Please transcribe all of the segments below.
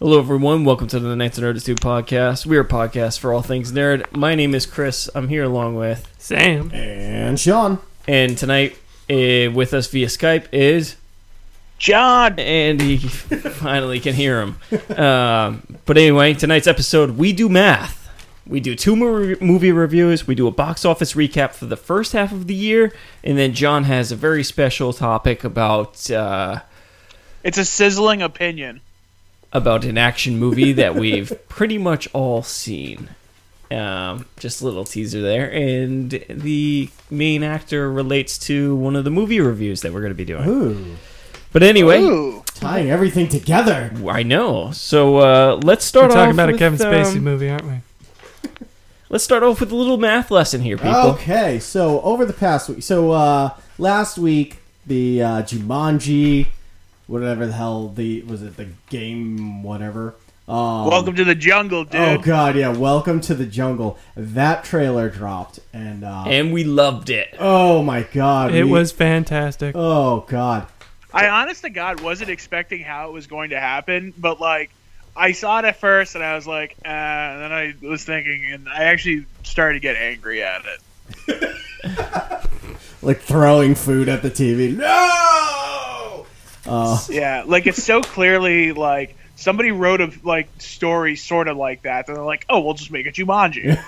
Hello, everyone. Welcome to the Knights of Nerditude podcast. We are a podcast for all things nerd. My name is Chris. I'm here along with Sam and Sean. And tonight, with us via Skype is John. And he finally can hear him. But anyway, tonight's episode, we do math. We do two movie reviews. We do a box office recap for the first half of the year. And then John has a very special topic about... it's a sizzling opinion. About an action movie that we've pretty much all seen. Just a little teaser there. And the main actor relates to one of the movie reviews that we're going to be doing. Ooh. But anyway... Tying everything together. I know. So let's start off We're talking about with, a Kevin Spacey movie, aren't we? Let's start off with a little math lesson here, people. Okay, so over the past week... So last week, the Jumanji... Whatever the hell was the game, whatever. Welcome to the jungle, dude. Oh god, yeah, Welcome to the Jungle. That trailer dropped, and we loved it. Oh my god, it was fantastic. Oh god, I honest to God wasn't expecting how it was going to happen, but like I saw it at first and I was like, and then I was thinking, and I actually started to get angry at it. Like throwing food at the TV. No. Yeah, like it's so clearly like somebody wrote a like story sort of like that, and they're like, "Oh, we'll just make a Jumanji."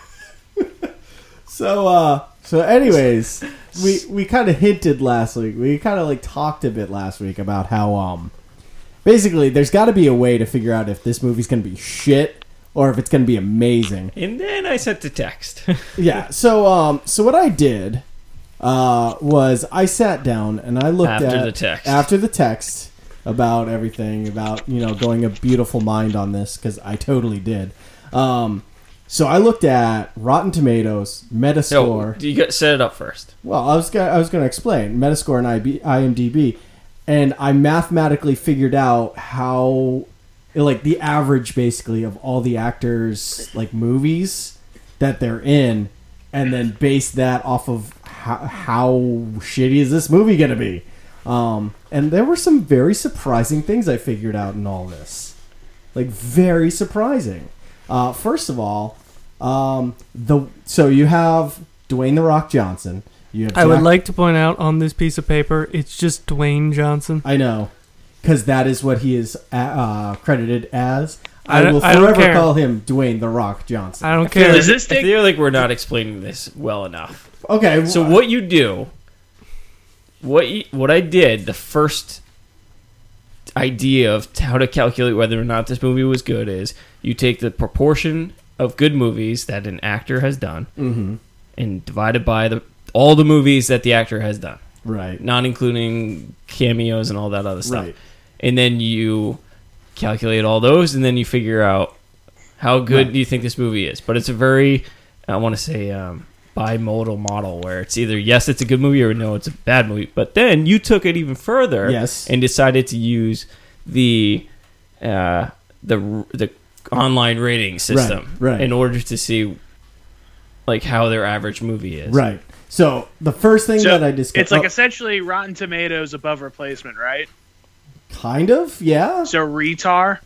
So anyways, we kind of hinted last week. We kind of like talked a bit last week about how basically there's got to be a way to figure out if this movie's gonna be shit or if it's gonna be amazing. And then I sent the text. Yeah. So what I did. Was I sat down and I looked after the text about everything, about, going a beautiful mind on this, because I totally did. So I looked at Rotten Tomatoes, Metascore. No, you got set it up first. Well, I was going to explain Metascore and IMDb, and I mathematically figured out how, like, the average basically of all the actors' like movies that they're in, and then based that off of how shitty is this movie going to be? And there were some very surprising things I figured out in all this. Like, very surprising. First of all, so you have Dwayne "The Rock" Johnson. You have I would like to point out on this piece of paper, it's just Dwayne Johnson. I know, because that is what he is credited as. I will forever call him Dwayne "The Rock" Johnson. I don't care. I feel like we're not explaining this well enough. Okay. So what you do, what I did, the first idea of how to calculate whether or not this movie was good is you take the proportion of good movies that an actor has done and divide it by all the movies that the actor has done. Right. Not including cameos and all that other stuff. Right. And then you calculate all those, and then you figure out how good do you think this movie is. But it's a very, I want to say, bimodal model where it's either yes, it's a good movie, or no, it's a bad movie. But then you took it even further, and decided to use the online rating system in order to see like how their average movie is. Right. So the first thing that I discovered, it's like essentially Rotten Tomatoes above replacement, right? Kind of, yeah. So retar.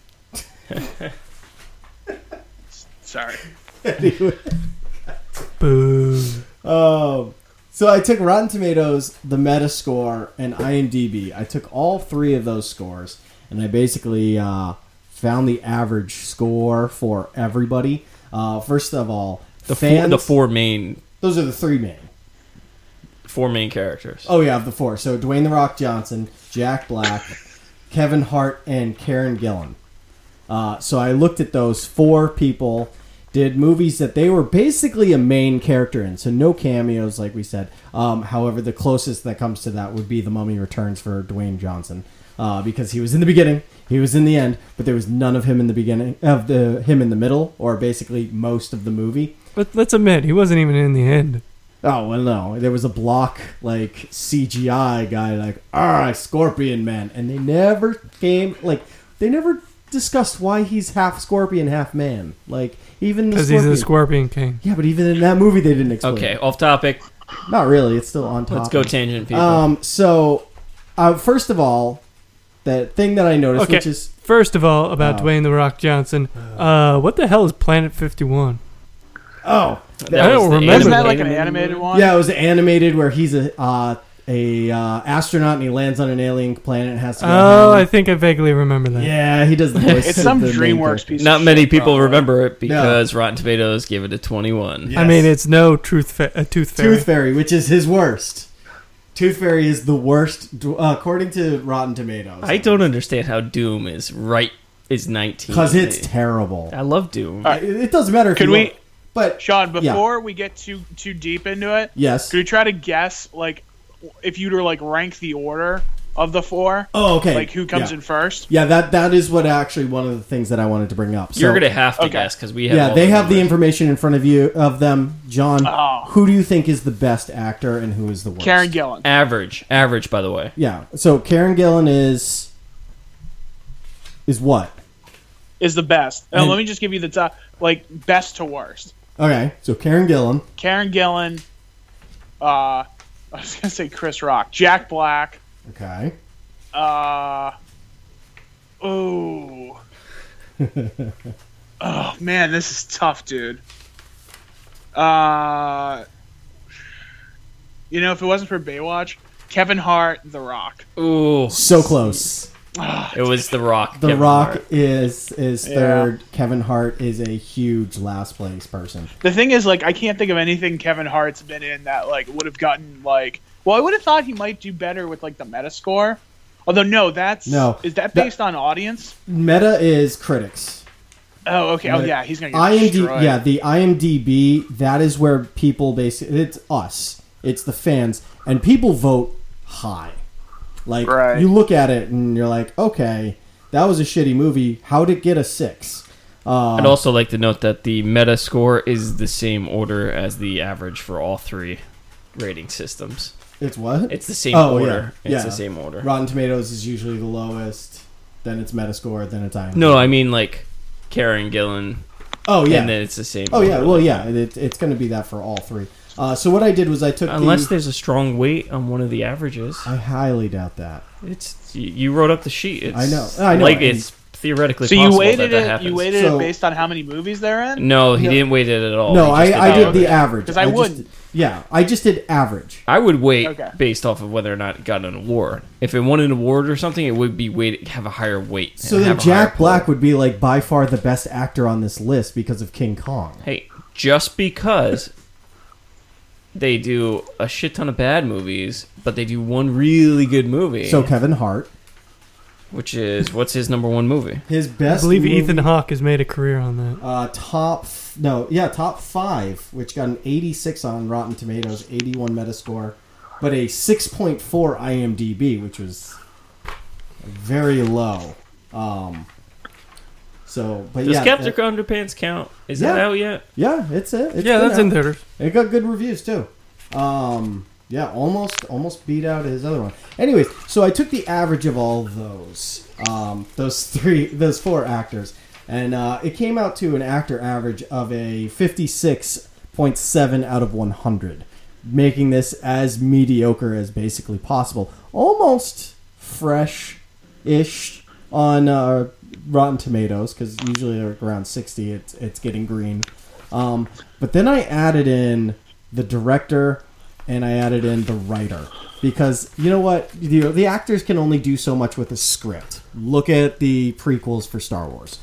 Sorry. Anyway. Boo. So I took Rotten Tomatoes, the Metascore, and IMDb. I took all three of those scores, and I basically found the average score for everybody. First of all, the four main. Those are the three main. Four main characters. Oh yeah, the four. So Dwayne "The Rock" Johnson, Jack Black, Kevin Hart, and Karen Gillan. So I looked at those four people. Did movies that they were basically a main character in, so no cameos, like we said. However, the closest that comes to that would be The Mummy Returns for Dwayne Johnson, because he was in the beginning, he was in the end, but there was none of him in the beginning, him in the middle, or basically most of the movie. But let's admit, he wasn't even in the end. Oh well, no, there was a block like CGI guy like Scorpion Man, and they never discussed why he's half scorpion, half man. Like, even because he's the Scorpion King. Yeah, but even in that movie, they didn't explain. Okay, off topic. Not really. It's still on topic. Let's go tangent, people. So, first of all, that thing that I noticed, Okay. which is First of all, about Oh. Dwayne the Rock Johnson. What the hell is Planet 51? oh That I don't was the remember Isn't that that. like an animated one? yeah, it was animated where he's a astronaut and he lands on an alien planet and has to go Oh, home. I think I vaguely remember that. Yeah, he does the voice. It's of some the main DreamWorks character. piece. Not of many shit, people probably. remember it because Rotten Tomatoes gave it a 21. Yes. I mean, it's no Tooth Fairy. Tooth Fairy, which is his worst. Tooth Fairy is the worst, according to Rotten Tomatoes. I don't understand how Doom is 19. because it's terrible. I love Doom. All right. It doesn't matter if Could you we- look- but Sean, Yeah. before we get too deep into it, yes. could we try to guess like if you were to like rank the order of the four? Oh, okay. Like who comes yeah. in first? Yeah, that is what actually one of the things that I wanted to bring up. So, You're gonna have to Okay. guess because we have. yeah, all they have the numbers. information in front of you of them, John. Oh. Who do you think is the best actor and who is the worst? Karen Gillan. average. By the way. Yeah. So Karen Gillan is what? Is the best. And- And let me just give you the top, like best to worst. Okay, so Karen Gillan. Karen Gillan. I was gonna say Chris Rock, Jack Black. Okay. Oh. Oh man, this is tough, dude. If it wasn't for Baywatch, Kevin Hart, The Rock. Ooh, So close. it was The Rock. The Kevin Rock Hart. is third. Kevin Hart is a huge last place person. The thing is, like, I can't think of anything Kevin Hart's been in that like would have gotten like. Well, I would have thought he might do better with like the Metascore. Although no, No. Is that based on audience? Meta is critics. Oh, okay. Oh Meta- yeah, he's gonna get IMDb, destroyed. yeah, the IMDb. That is where people basically. It's us. It's the fans, and people vote high. Like Right. you look at it and you're like, okay, that was a shitty movie. How'd it get a 6? I'd also like to note that the meta score is the same order as the average for all three rating systems. It's what? It's the same Oh, order. yeah. It's Yeah. the same order. Rotten Tomatoes is usually the lowest. Then it's Metascore. Then it's IMDb. No, I mean like Karen Gillan, Oh yeah. and then it's the same. Oh yeah. order. Well yeah. It's going to be that for all three. So what I did was I took Unless the. there's a strong weight on one of the averages. I highly doubt that. It's you wrote up the sheet. It's, I know, Like and- it's theoretically So possible you weighted that it. happens. You weighted So- it based on how many movies they're in. No, he No. didn't weight it at all. No, He just I did average. the average. 'Cause I just- wouldn't. Yeah, I just did average. I would weight Okay. based off of whether or not it got an award. If it won an award or something, it would be weighted have a higher weight. So and then have a higher Jack Black pull. would be like by far the best actor on this list because of King Kong. Hey, just because they do a shit ton of bad movies, but they do one really good movie. So Kevin Hart, which is what's his number one movie? his I best. believe movie, Ethan Hawke has made a career on that. top 5, which got an 86 on Rotten Tomatoes, 81 Metascore, but a 6.4 IMDb, which was very low. But Does yeah, Captain Underpants count? Is that Yeah. out yet? yeah, it's it. It's Yeah, been that's out. in theaters. It got good reviews too. Yeah, almost beat out his other one. Anyways, so I took the average of all those those 4 actors, and it came out to an actor average of a 56.7 out of 100, making this as mediocre as basically possible. Almost fresh-ish on Rotten Tomatoes, because usually around 60, it's getting green. But then I added in the director and I added in the writer, because you know what, the actors can only do so much with a script. Look at the prequels for Star Wars,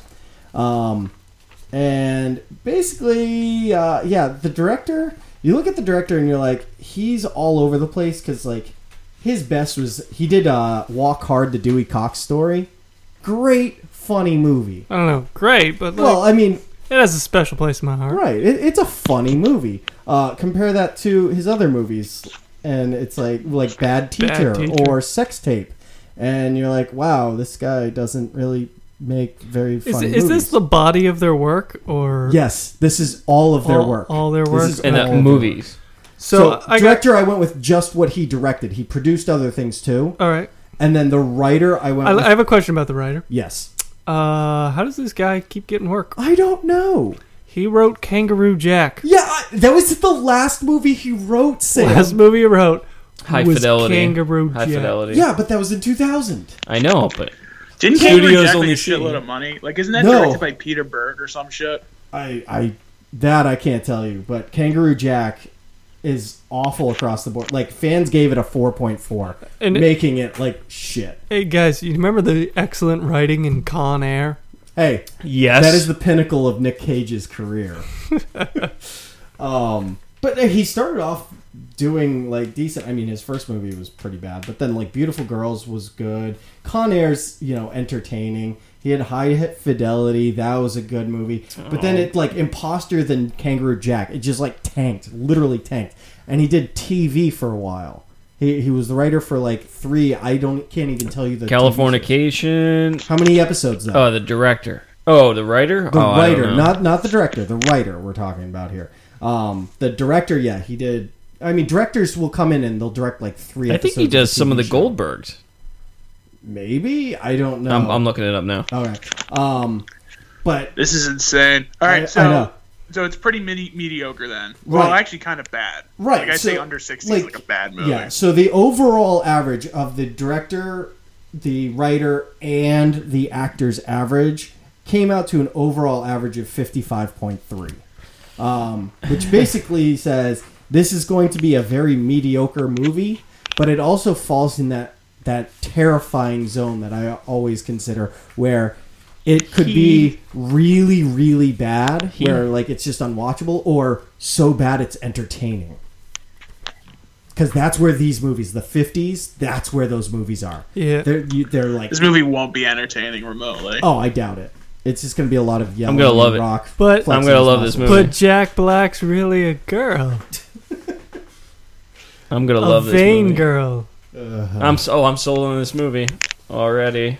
and basically, the director. You look at the director and you're like, he's all over the place, because like his best was he did Walk Hard, the Dewey Cox story. Great, funny movie. I don't know, great, but like, Well, I mean, it has a special place in my heart. right. It's a funny movie. Compare that to his other movies, and it's like Bad Teacher, Teacher. or Sex Tape, and you're like, wow, this guy doesn't really make very funny Is movies. this the body of their work, or Yes, this is all of their work. All their This work. is And all of their movies. So, I got, director, I went with just what he directed. He produced other things too, all right. and then the writer, I went. I with, have a question about the writer. yes, How does this guy keep getting work? I don't know. He wrote Kangaroo Jack. Yeah, that was the last movie he wrote. Sam. Last movie he wrote High was fidelity. Kangaroo High Jack. fidelity. Yeah, but that was in 2000. I know, but Didn't Studios Kangaroo Jack only make a see- shitload of money? Like, isn't that No. directed by Peter Berg or some shit? I can't tell you, but Kangaroo Jack is awful across the board. Like, fans gave it a 4.4, And making it like shit. Hey guys, you remember the excellent writing in Con Air? Hey, yes, that is the pinnacle of Nick Cage's career. But he started off doing like decent. I mean, his first movie was pretty bad, but then like Beautiful Girls was good. Con Air's, entertaining. He had High Fidelity. That was a good movie. But then it like Imposter than Kangaroo Jack. It just like tanked, literally tanked. And he did TV for a while. He was the writer for like 3. Can't even tell you the TV shows. Californication. How many episodes though? Oh, the director. Oh, the writer. The I don't writer, know. not the director. The writer we're talking about here. The director, yeah, he did. I mean, directors will come in and they'll direct like 3 I episodes. think he does a some of the TV show. Goldbergs. Maybe, I don't know. I'm looking it up now. All right. But This is insane. All right, I know. so it's pretty mediocre then. Well, Right. actually, kind of bad. Right, Like I say, so, under 60 is like a bad movie. Yeah, so the overall average of the director, the writer, and the actor's average came out to an overall average of 55.3, which basically says this is going to be a very mediocre movie, but it also falls in that terrifying zone that I always consider where it could be really, really bad, where like it's just unwatchable, or so bad it's entertaining. Because that's where these movies, the 50s, that's where those movies are. Yeah. They're like, This movie won't be entertaining remotely. oh, I doubt it. It's just going to be a lot of yelling. I'm gonna love and it. rock. But- I'm flexing gonna his love this muscles. movie. But Jack Black's really a girl. I'm gonna A love this vain movie. girl. I'm sold on this movie already.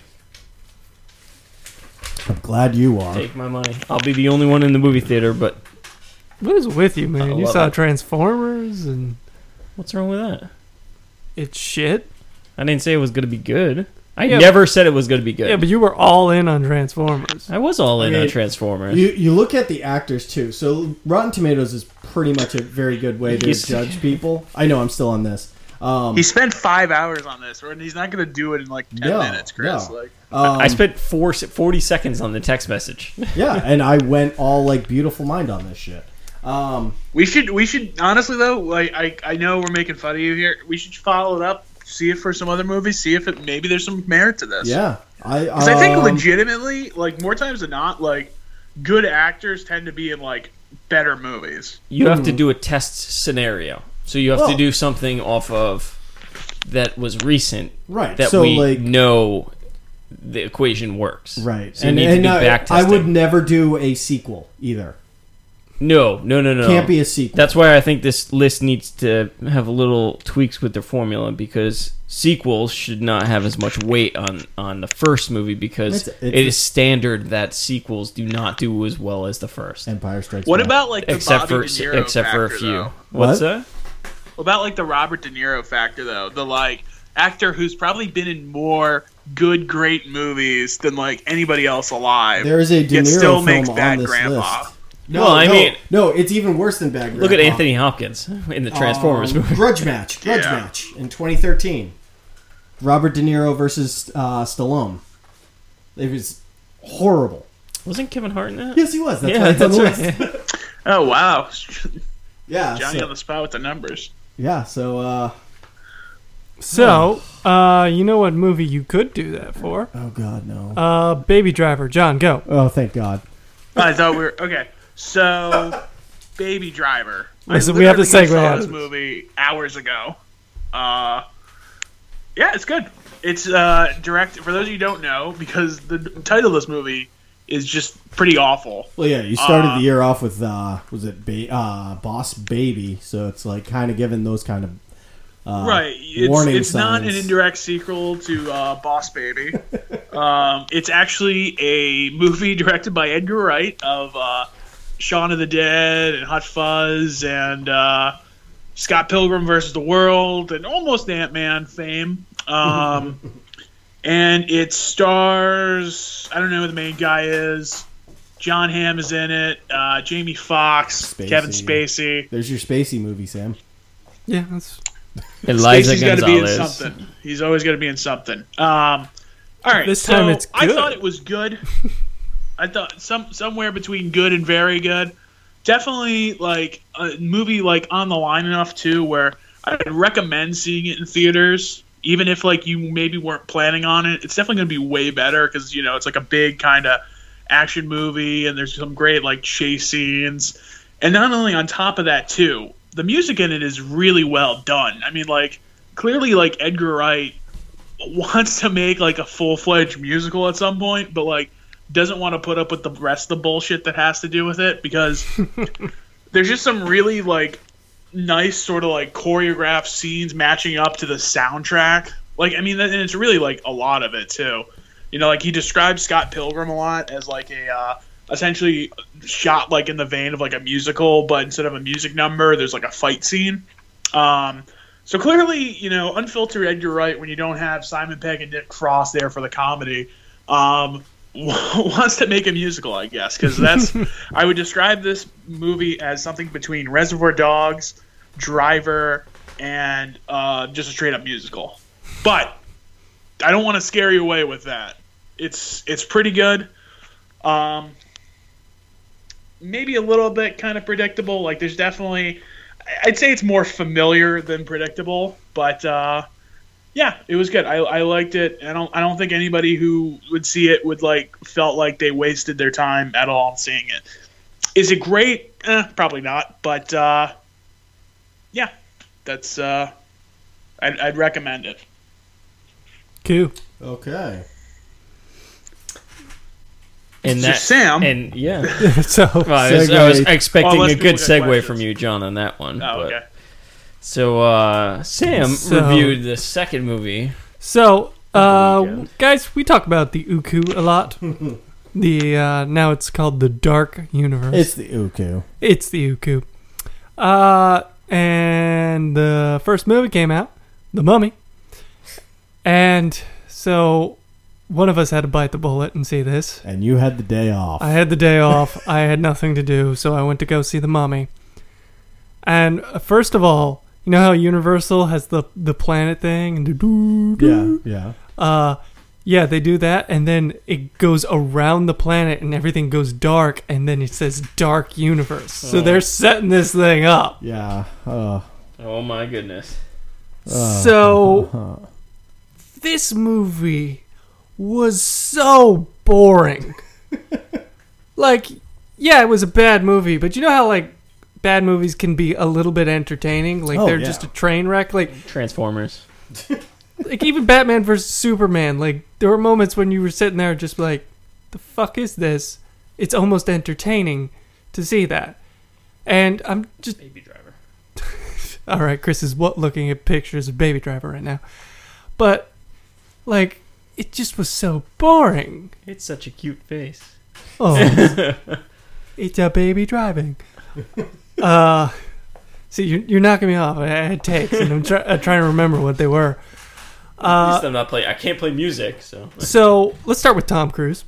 I'm glad you are. Take my money. I'll be the only one in the movie theater, but What is with you, I man? You love saw it. Transformers and what's wrong with that? it's shit. I didn't say it was gonna be good. I Yeah, never said it was gonna be good. Yeah, but you were all in on Transformers. I was all in I on mean, Transformers. You look at the actors, too. So Rotten Tomatoes is pretty much a very good way to He's- judge people. I know I'm still on this. He spent 5 hours on this, and he's not going to do it in like 10 No, minutes, Chris. no. Like, I spent 40 seconds on the text message. Yeah, and I went all like Beautiful Mind on this shit. we should honestly though. Like, I know we're making fun of you here. We should follow it up, see it for some other movies, see if maybe there's some merit to this. Yeah, Because I think legitimately, like more times than not, like good actors tend to be in like better movies. You have to do a test scenario. So you have to Well- do something off of that was recent right. that so we like know the equation works. right, So you need to do back I testing. would never do a sequel either. No. Can't be a sequel. That's why I think this list needs to have a little tweaks with their formula, because sequels should not have as much weight on the first movie, because It's it is standard that sequels do not do as well as the first. Empire Strikes What Back. about like the Except Bobby for De Niro except for a factor, few. though? What's What? that? What about like the Robert De Niro factor though? The like actor who's probably been in more good, great movies than like anybody else alive. There is a De yet Niro still film makes on Bad this Grandpa. list. No, Well, I mean- no, it's even worse than Bad Look at Grandpa. Anthony Hopkins in the Transformers movie. Grudge Match Yeah. in 2013. Robert De Niro versus Stallone. It was horrible. Wasn't Kevin Hart in that? Yes, he was. That's Yeah, why it's on the that's list. Oh wow, Yeah, Johnny so, on the spot with the numbers. So, you know what movie you could do that for? oh god, no. Baby Driver. John, go. Oh, thank God. I thought we were okay. So, Baby Driver. Listen, I we have the literally segue saw out. this movie hours ago. Yeah, it's good. It's directed for those of you who don't know, because the title of this movie is just pretty awful. Well, yeah, you started the year off with was it Boss Baby? So it's like kind of given those kind of Right. warning It's not an signs. indirect sequel to Boss Baby. It's actually a movie directed by Edgar Wright of Shaun of the Dead and Hot Fuzz and Scott Pilgrim versus the World and almost Ant-Man fame. And it stars, I don't know who the main guy is. John Hamm is in it. Jamie Foxx, Spacey. Kevin Spacey. There's your Spacey movie, Sam. Yeah, that's Eliza Stacy's got to be in Gonzalez. something. He's always got to be in something. All right, This time so it's I good. thought it was good. I thought somewhere between good and very good. Definitely like a movie like on the line enough too, where I'd recommend seeing it in theaters, even if like you maybe weren't planning on it. It's definitely going to be way better because it's like a big kind of action movie, and there's some great like chase scenes, and not only on top of that too, the music in it is really well done. I mean, like clearly like Edgar Wright wants to make like a full-fledged musical at some point, but like doesn't want to put up with the rest of the bullshit that has to do with it, because there's just some really like nice sort of like choreographed scenes matching up to the soundtrack. Like, I mean, and it's really like a lot of it too. Like he describes Scott Pilgrim a lot as like a essentially shot like in the vein of like a musical, but instead of a music number, there's like a fight scene. So clearly, unfiltered Edgar Wright, when you don't have Simon Pegg and Nick Frost there for the comedy, wants to make a musical, I guess, because that's I would describe this movie as something between Reservoir Dogs, Driver, and just a straight up musical. But I don't want to scare you away with that. It's pretty good. Maybe a little bit kind of predictable. Like there's definitely, I'd say it's more familiar than predictable, but yeah, it was good. I liked it. I don't think anybody who would see it would like felt like they wasted their time at all in seeing it. Is it great? Probably not. But yeah, that's I'd recommend it. Cool. Okay. And So that, Sam- and yeah, So well, I was Segue. expecting Unless a good people got segue questions. from you, John, on that one. Oh, but- okay. So Sam So- reviewed the second movie. So, weekend. guys, we talk about the Uku a lot. Now it's called the Dark Universe. It's the Uku. It's the Uku. And the first movie came out, The Mummy. And so one of us had to bite the bullet and see this. And you had the day off. I had the day off. I had nothing to do, so I went to go see The Mummy. And first of all, you know how Universal has the planet thing and Yeah. yeah, they do that, and then it goes around the planet, and everything goes dark, and then it says Dark Universe. So they're setting this thing up. Yeah. Oh my goodness! So this movie was so boring. Like, yeah, it was a bad movie, but you know how like bad movies can be a little bit entertaining? Like they're just a train wreck. Like Transformers. like even Batman versus Superman, like there were moments when you were sitting there just like, the fuck is this? It's almost entertaining to see that. And I'm just Baby Driver. all right, Chris is looking at pictures of Baby Driver right now. But like it just was so boring. It's such a cute face. Oh. It's a baby driving. See, you're knocking me off. I had takes and I'm trying to remember what they were. At least I'm not playing. I can't play music, so. So let's start with Tom Cruise.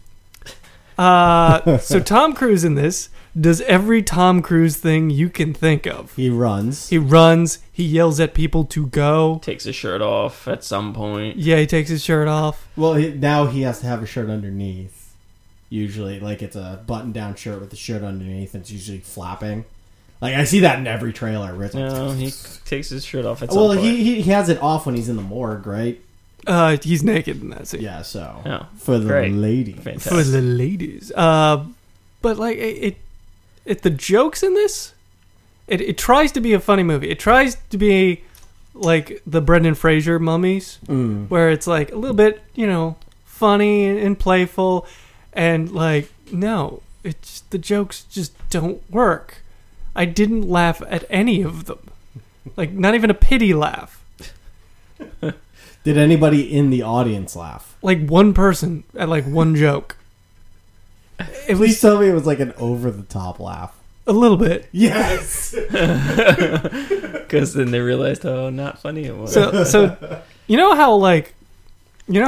So Tom Cruise in this does every Tom Cruise thing you can think of. He runs. He runs. He yells at people to go. Takes his shirt off at some point. Yeah, he takes his shirt off. Well, now he has to have a shirt underneath. Usually, like it's a button-down shirt with the shirt underneath, and it's usually flapping. Like I see that in every trailer. Where it's like, No, he takes his shirt off at some well, point. he has it off when he's in the morgue, right? He's naked in that scene. Yeah. So Oh, for the great. lady. Fantastic. For the ladies. But like it the jokes in this, it tries to be a funny movie. It tries to be like the Brendan Fraser Mummies, where it's like a little bit, funny and playful, and like no, it's the jokes just don't work. I didn't laugh at any of them, like not even a pity laugh. Did anybody in the audience laugh? Like one person at like one joke. It Please was tell me it was like an over-the-top laugh. a little bit. Yes. Because then they realized how not funny it was. So you know how you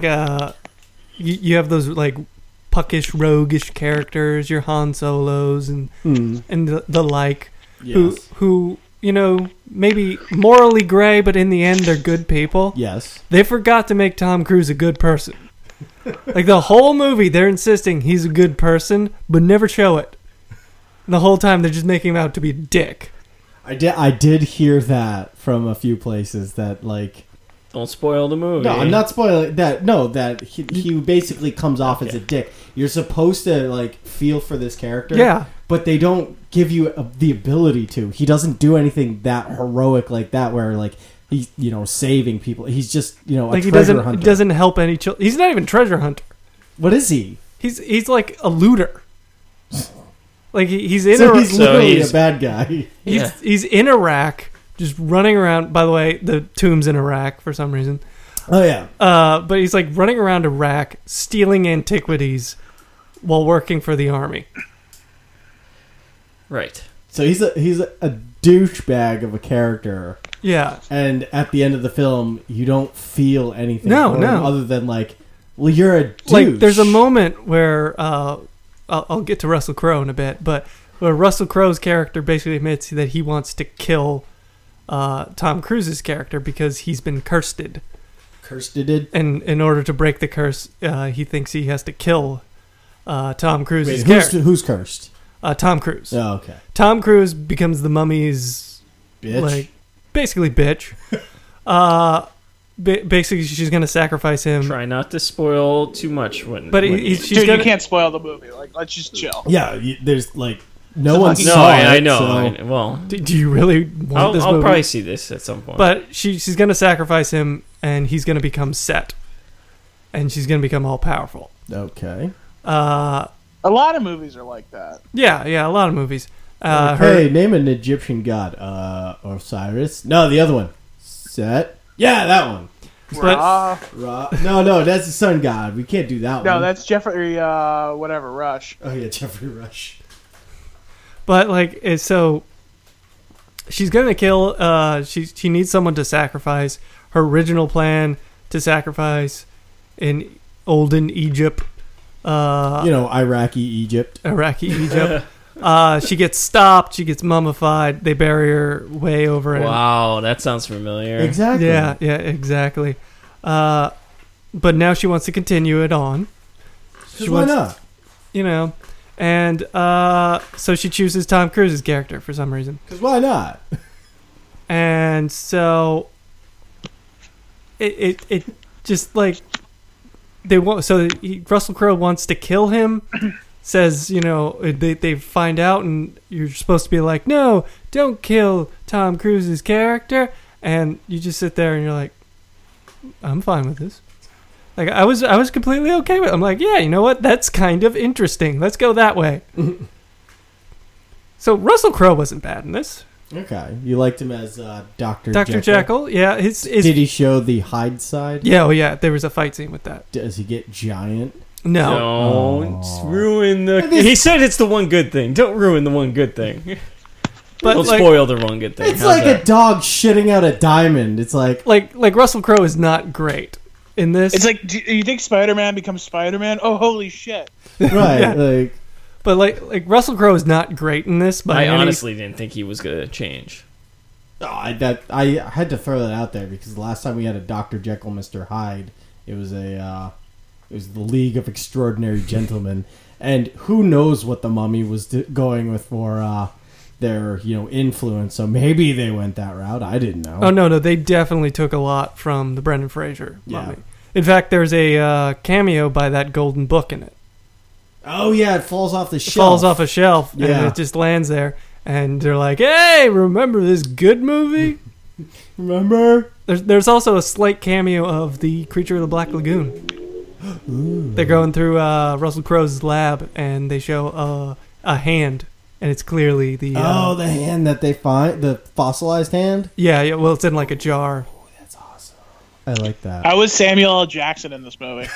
have those like puckish, roguish characters, your Han Solos and Mm. and the like, Yes. who maybe morally gray, but in the end they're good people. Yes. They forgot to make Tom Cruise a good person. Like the whole movie, they're insisting he's a good person, but never show it. And the whole time they're just making him out to be a dick. I did hear that from a few places that like. Don't spoil the movie. No, I'm not spoiling that. No, that he basically comes off as a dick. You're supposed to like feel for this character. Yeah. But they don't give you the ability to. He doesn't do anything that heroic like that where like he's, saving people. He's just, a like treasure hunter. He doesn't help any children. He's not even treasure hunter. What is he? He's like a looter. Like he's in So Iraq. he's literally a bad guy. He's in Iraq, just running around. By the way, the tomb's in Iraq for some reason. Oh yeah. But he's like running around Iraq, stealing antiquities while working for the army. Right. So he's a douchebag of a character. Yeah. And at the end of the film, you don't feel anything No, for him no. other than like, well, you're a douche. Like there's a moment where I'll get to Russell Crowe in a bit, but where Russell Crowe's character basically admits that he wants to kill Tom Cruise's character because he's been cursed. Cursed-ed? And in order to break the curse, he thinks he has to kill Tom Cruise's Wait, character. who's cursed? Tom Cruise. Oh, okay. Tom Cruise becomes the mummy's Bitch. like basically bitch. Basically, she's gonna sacrifice him. Try not to spoil too much. But she's Dude, gonna, you can't spoil the movie. Like, let's just chill. Yeah, there's like no one No, saw it. I know. so- Well, Do you really want this I'll movie? probably see this at some point. But she's gonna sacrifice him, and he's gonna become Set, and she's gonna become all powerful. Okay. A lot of movies are like that. Yeah, a lot of movies. Hey, name an Egyptian god. Osiris. No, the other one. Set. Yeah, that one. But- Ra. No, that's the sun god. We can't do that one. No, that's Jeffrey, whatever, Rush. Oh yeah, Jeffrey Rush. But like, so she's gonna kill. She needs someone to sacrifice. Her original plan to sacrifice in olden Egypt. Iraqi Egypt. Iraqi Egypt. She gets stopped. She gets mummified. They bury her way over in. Wow, that sounds familiar. Exactly. Yeah, exactly. But now she wants to continue it on. Why not? And so she chooses Tom Cruise's character for some reason. Because why not? And so it just like they want. So Russell Crowe wants to kill him. Says, they find out, and you're supposed to be like, no, don't kill Tom Cruise's character. And you just sit there and you're like, I'm fine with this. Like I was completely okay with it. I'm like, yeah, you know what? That's kind of interesting. Let's go that way. So Russell Crowe wasn't bad in this. Okay. You liked him as Dr. Dr. Jekyll, yeah. His Did he show the hide side? Yeah, oh yeah. There was a fight scene with that. Does he get giant? No. Don't ruin the. He said it's the one good thing. Don't ruin the one good thing. But Don't like, spoil the one good thing. It's How's like that? a dog shitting out a diamond. It's like like Russell Crowe is not great in this. It's like, do you think Spider-Man becomes Spider-Man? Oh, holy shit. right, Yeah. like But like Russell Crowe is not great in this. But I honestly didn't think he was gonna change. I had to throw that out there because the last time we had a Dr. Jekyll, Mr. Hyde, it was the League of Extraordinary Gentlemen, and who knows what the Mummy was going with for their influence. So maybe they went that route. I didn't know. Oh no, they definitely took a lot from the Brendan Fraser Yeah. Mummy. In fact, there's a cameo by that golden book in it. Oh yeah, it falls off the It shelf. falls off a shelf Yeah. and it just lands there. And they're like, "Hey, remember this good movie?" Remember? There's also a slight cameo of the Creature of the Black Lagoon. They're going through Russell Crowe's lab and they show a hand, and it's clearly the the hand that they find, the fossilized hand. yeah. Well, it's in like a jar. That's awesome. I like that. I was Samuel L. Jackson in this movie.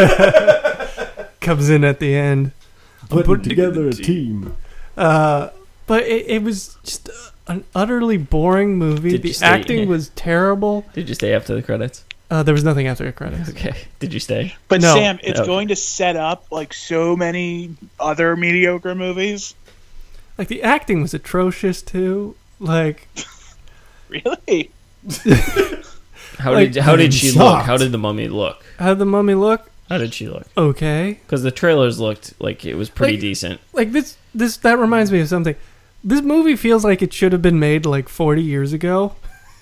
Comes in at the end. Putting together a team. But it was just an utterly boring movie. Did you The stay- acting was terrible. Did you stay after the credits? There was nothing after the credits. Okay. Did you stay? But No. Sam, it's Okay. going to set up like so many other mediocre movies. Like the acting was atrocious too. Like, Really? How Like, did she look? shocked. How did the mummy look? how'd the mummy look? How did she look? Okay. Because the trailers looked like it was pretty Like- decent. Like that reminds me of something. This movie feels like it should have been made like 40 years ago.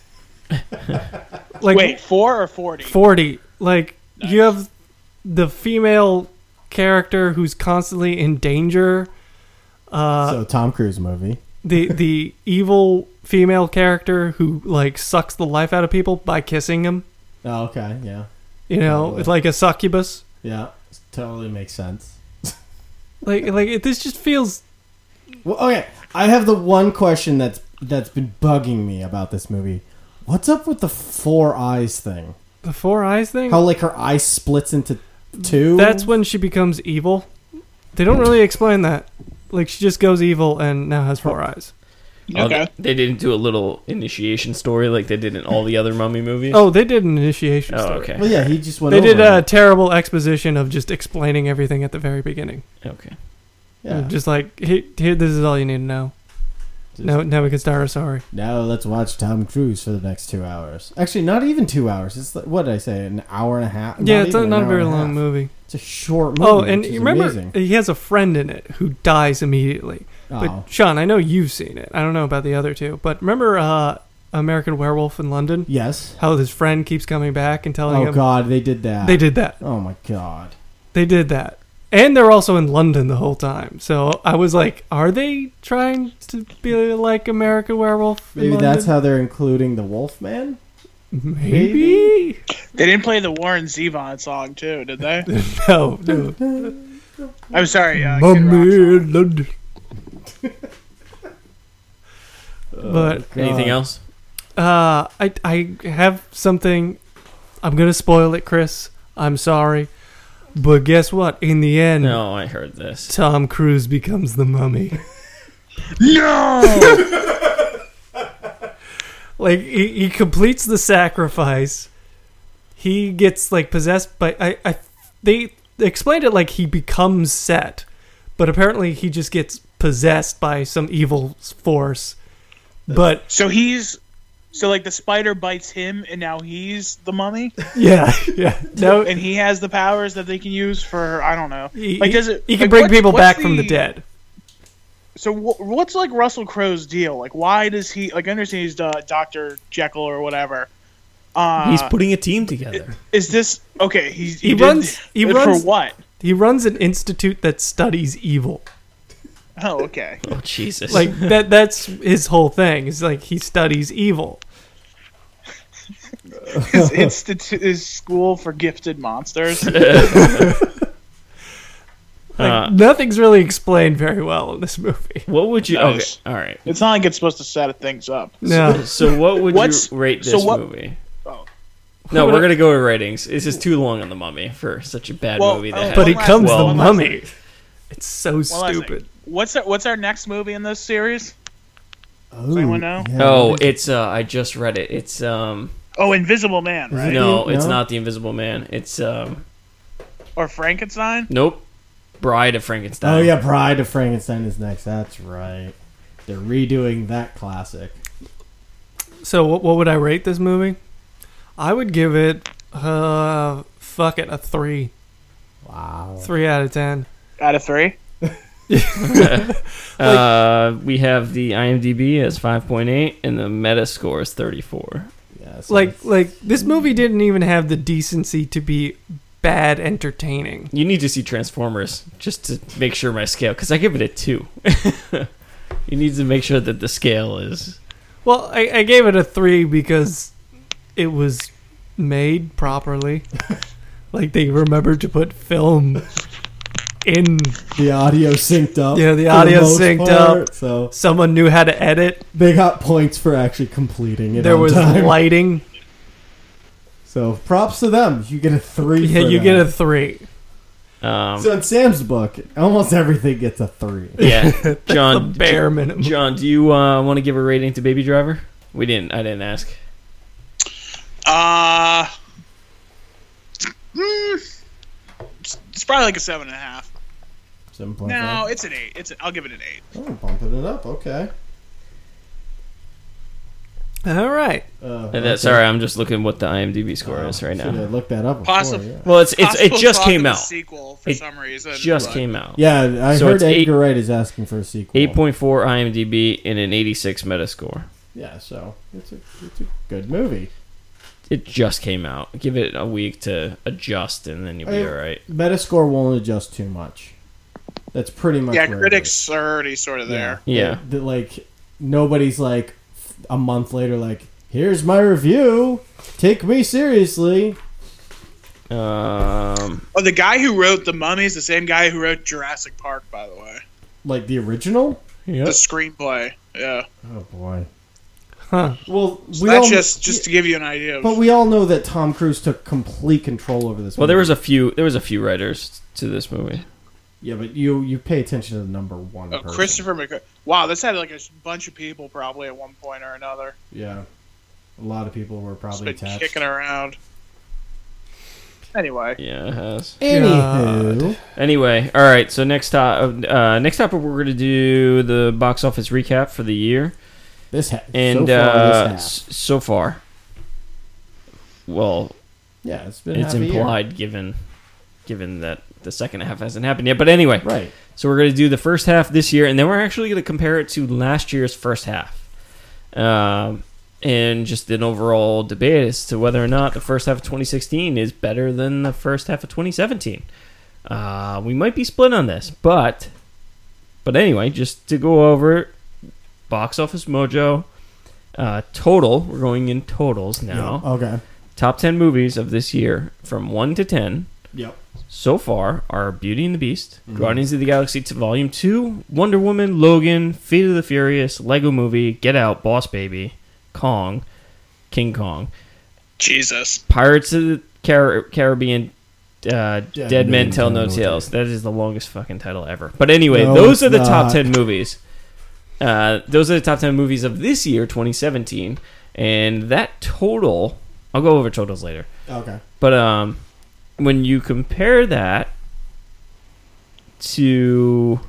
Like, Wait, 4 or 40? 40. Like, you have the female character who's constantly in danger. So Tom Cruise movie. The evil female character who like sucks the life out of people by kissing them. Oh, okay, yeah, You know, Totally. it's like a succubus. yeah, totally makes sense. This just feels. Well, okay, I have the one question that's been bugging me about this movie. What's up with the 4 eyes thing? The 4 eyes thing? How like her eye splits into 2? That's when she becomes evil. They don't really explain that. Like, she just goes evil and now has 4 eyes. Okay. They didn't do a little initiation story like they did in all the other mummy movies. Oh, they did an initiation Oh, story. okay. Well, yeah, he just went. They did over a it. terrible exposition of just explaining everything at the very beginning. Okay. Yeah. Just like, here, this is all you need to know. Now we can start our story. Now let's watch Tom Cruise for the next 2 hours. Actually, not even 2 hours. It's like, what did I say? An hour and a half? Yeah, it's even not a an very hour and long half. movie. It's a short movie. Oh, and which you is remember, amazing. he has a friend in it who dies immediately. Oh. But, Sean, I know you've seen it. I don't know about the other two. But remember American Werewolf in London? Yes. How his friend keeps coming back and telling Oh him... God, they did that. They did that. Oh my God. They did that. And they're also in London the whole time. So I was like, are they trying to be like American Werewolf in Maybe London? that's how they're including the Wolfman. Maybe? They didn't play the Warren Zevon song, too, did they? No. I'm sorry. Kid Rock Mummy song. in London. But Anything else? I have something. I'm gonna spoil it, Chris. I'm sorry, but guess what? In the end, No, I heard this. Tom Cruise becomes the mummy. No! Like he completes the sacrifice. He gets like possessed by they explained it like he becomes Set, but apparently he just gets possessed by some evil force. But So like the spider bites him, and now he's the mummy, yeah, no, and he has the powers that they can use for I don't know. he, Like, does it? he can like, bring what's- people what's back from the dead. So what's like Russell Crowe's deal? Like, why does he? Like, I understand he's Dr. Jekyll or whatever. He's putting a team together. Is this okay? He runs for what? He runs an institute that studies evil. Oh, okay. Oh, Jesus. Like that's his whole thing. Is like he studies evil. His institute is school for gifted monsters. Like nothing's really explained very well in this movie. what would you... Nice. Okay, all right. It's not like it's supposed to set things up. No. So what would What's- you rate so this what- movie? Oh. No, we're going to go with ratings. This is too long on the mummy for such a bad Well, movie. oh, That But has- he One last comes thing, the one last mummy. It's so One last stupid. thing. What's our next movie in this series? Does anyone know? Oh, it's... I just read it. It's... Oh, Invisible Man, right? No, it's No? not The Invisible Man. It's... Or Frankenstein? Nope. Bride of Frankenstein. Oh yeah, Bride of Frankenstein is next. That's right. They're redoing that classic. So what would I rate this movie? I would give it a 3. Wow. 3 out of 10. Out of 3? We have the IMDb as 5.8 and the Metascore is 34. Yeah, so Like this movie didn't even have the decency to be bad entertaining. You need to see Transformers just to make sure my scale, because I give it a 2. You need to make sure that the scale is... Well, I gave it a 3 because it was made properly. Like they remembered to put film in. the audio synced up. Yeah, the for audio most synced part, So Someone knew how to edit. they got points for actually completing it. There on was time. lighting. So props to them. You get a 3. Yeah, for you that. get a 3. So in Sam's book, almost everything gets a 3. Yeah. John, The bare minimum. John, do you want to give a rating to Baby Driver? I didn't ask. It's probably like a 7.5. 7.5. No, it's an 8. I'll give it an 8. Oh, bumping it up. Okay. All right. Sorry, I'm just looking what the IMDb score is right Should now. have looked that up before. Possible. Well, it just came A out. sequel for It some reason. Just but- came out. Yeah, I So heard it's Edgar Wright is asking for a sequel. 8.4 IMDb and an 86 Metascore. Yeah, so it's a good movie. It just came out. Give it a week to adjust, and then you'll be all right. Metascore won't adjust too much. That's pretty much Yeah, where it critics are already sort of there. Yeah. Like nobody's like a month later like, here's my review. Take me seriously. Oh, the guy who wrote The Mummy is the same guy who wrote Jurassic Park, by the way. Like the original? The screenplay. Yeah. Oh boy. Huh. Well, So that's just to give you an idea. But we all know that Tom Cruise took complete control over this. Well, movie. there was a few writers to this movie. Yeah, but you pay attention to the number one. Oh, person. Christopher McQuarrie. Wow, this had like a bunch of people probably at one point or another. Yeah, a lot of people were Just probably been attached. kicking around. Anyway, Yeah, it has. Anywho, Anyway, all right. So next topic, we're going to do the box office recap for the year, this and so far, well, yeah, it's been it's half a year. implied given that the second half hasn't happened yet. But anyway, Right. so we're going to do the first half this year, and then we're actually going to compare it to last year's first half, and just an overall debate as to whether or not the first half of 2016 is better than the first half of 2017. We might be split on this, but anyway, just to go over it, Box Office Mojo total. We're going in totals now. Yeah, okay. Top 10 movies of this year from 1 to 10. Yep. So far are Beauty and the Beast, Guardians of the Galaxy Volume 2, Wonder Woman, Logan, Fate of the Furious, Lego Movie, Get Out, Boss Baby, Kong, King Kong, Jesus. Pirates of the Caribbean, Dead Men Tell No Tales. That is the longest fucking title ever. But anyway, No, those are the it's top not. 10 movies. Those are the top 10 movies of this year, 2017. And that total, I'll go over totals later. Okay. But when you compare that to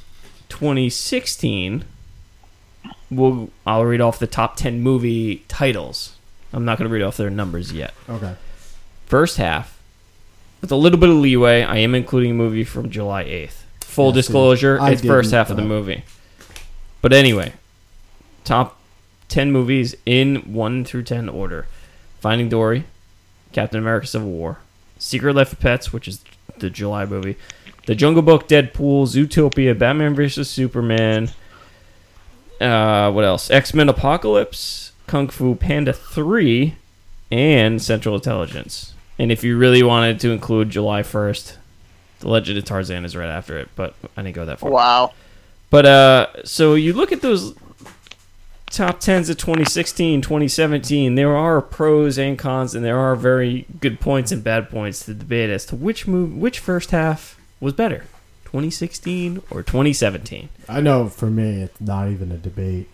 2016, I'll read off the top 10 movie titles. I'm not going to read off their numbers yet. Okay. First half, with a little bit of leeway, I am including a movie from July 8th. Full Yeah, see, disclosure, I it's first didn't, half of the but- movie. But anyway, top 10 movies in 1 through 10 order. Finding Dory, Captain America Civil War, Secret Life of Pets, which is the July movie, The Jungle Book, Deadpool, Zootopia, Batman vs. Superman, what else? X-Men Apocalypse, Kung Fu Panda 3, and Central Intelligence. And if you really wanted to include July 1st, The Legend of Tarzan is right after it, but I didn't go that far. Wow. But so you look at those top 10s of 2016, 2017, there are pros and cons, and there are very good points and bad points to debate as to which first half was better, 2016 or 2017. I know for me, it's not even a debate.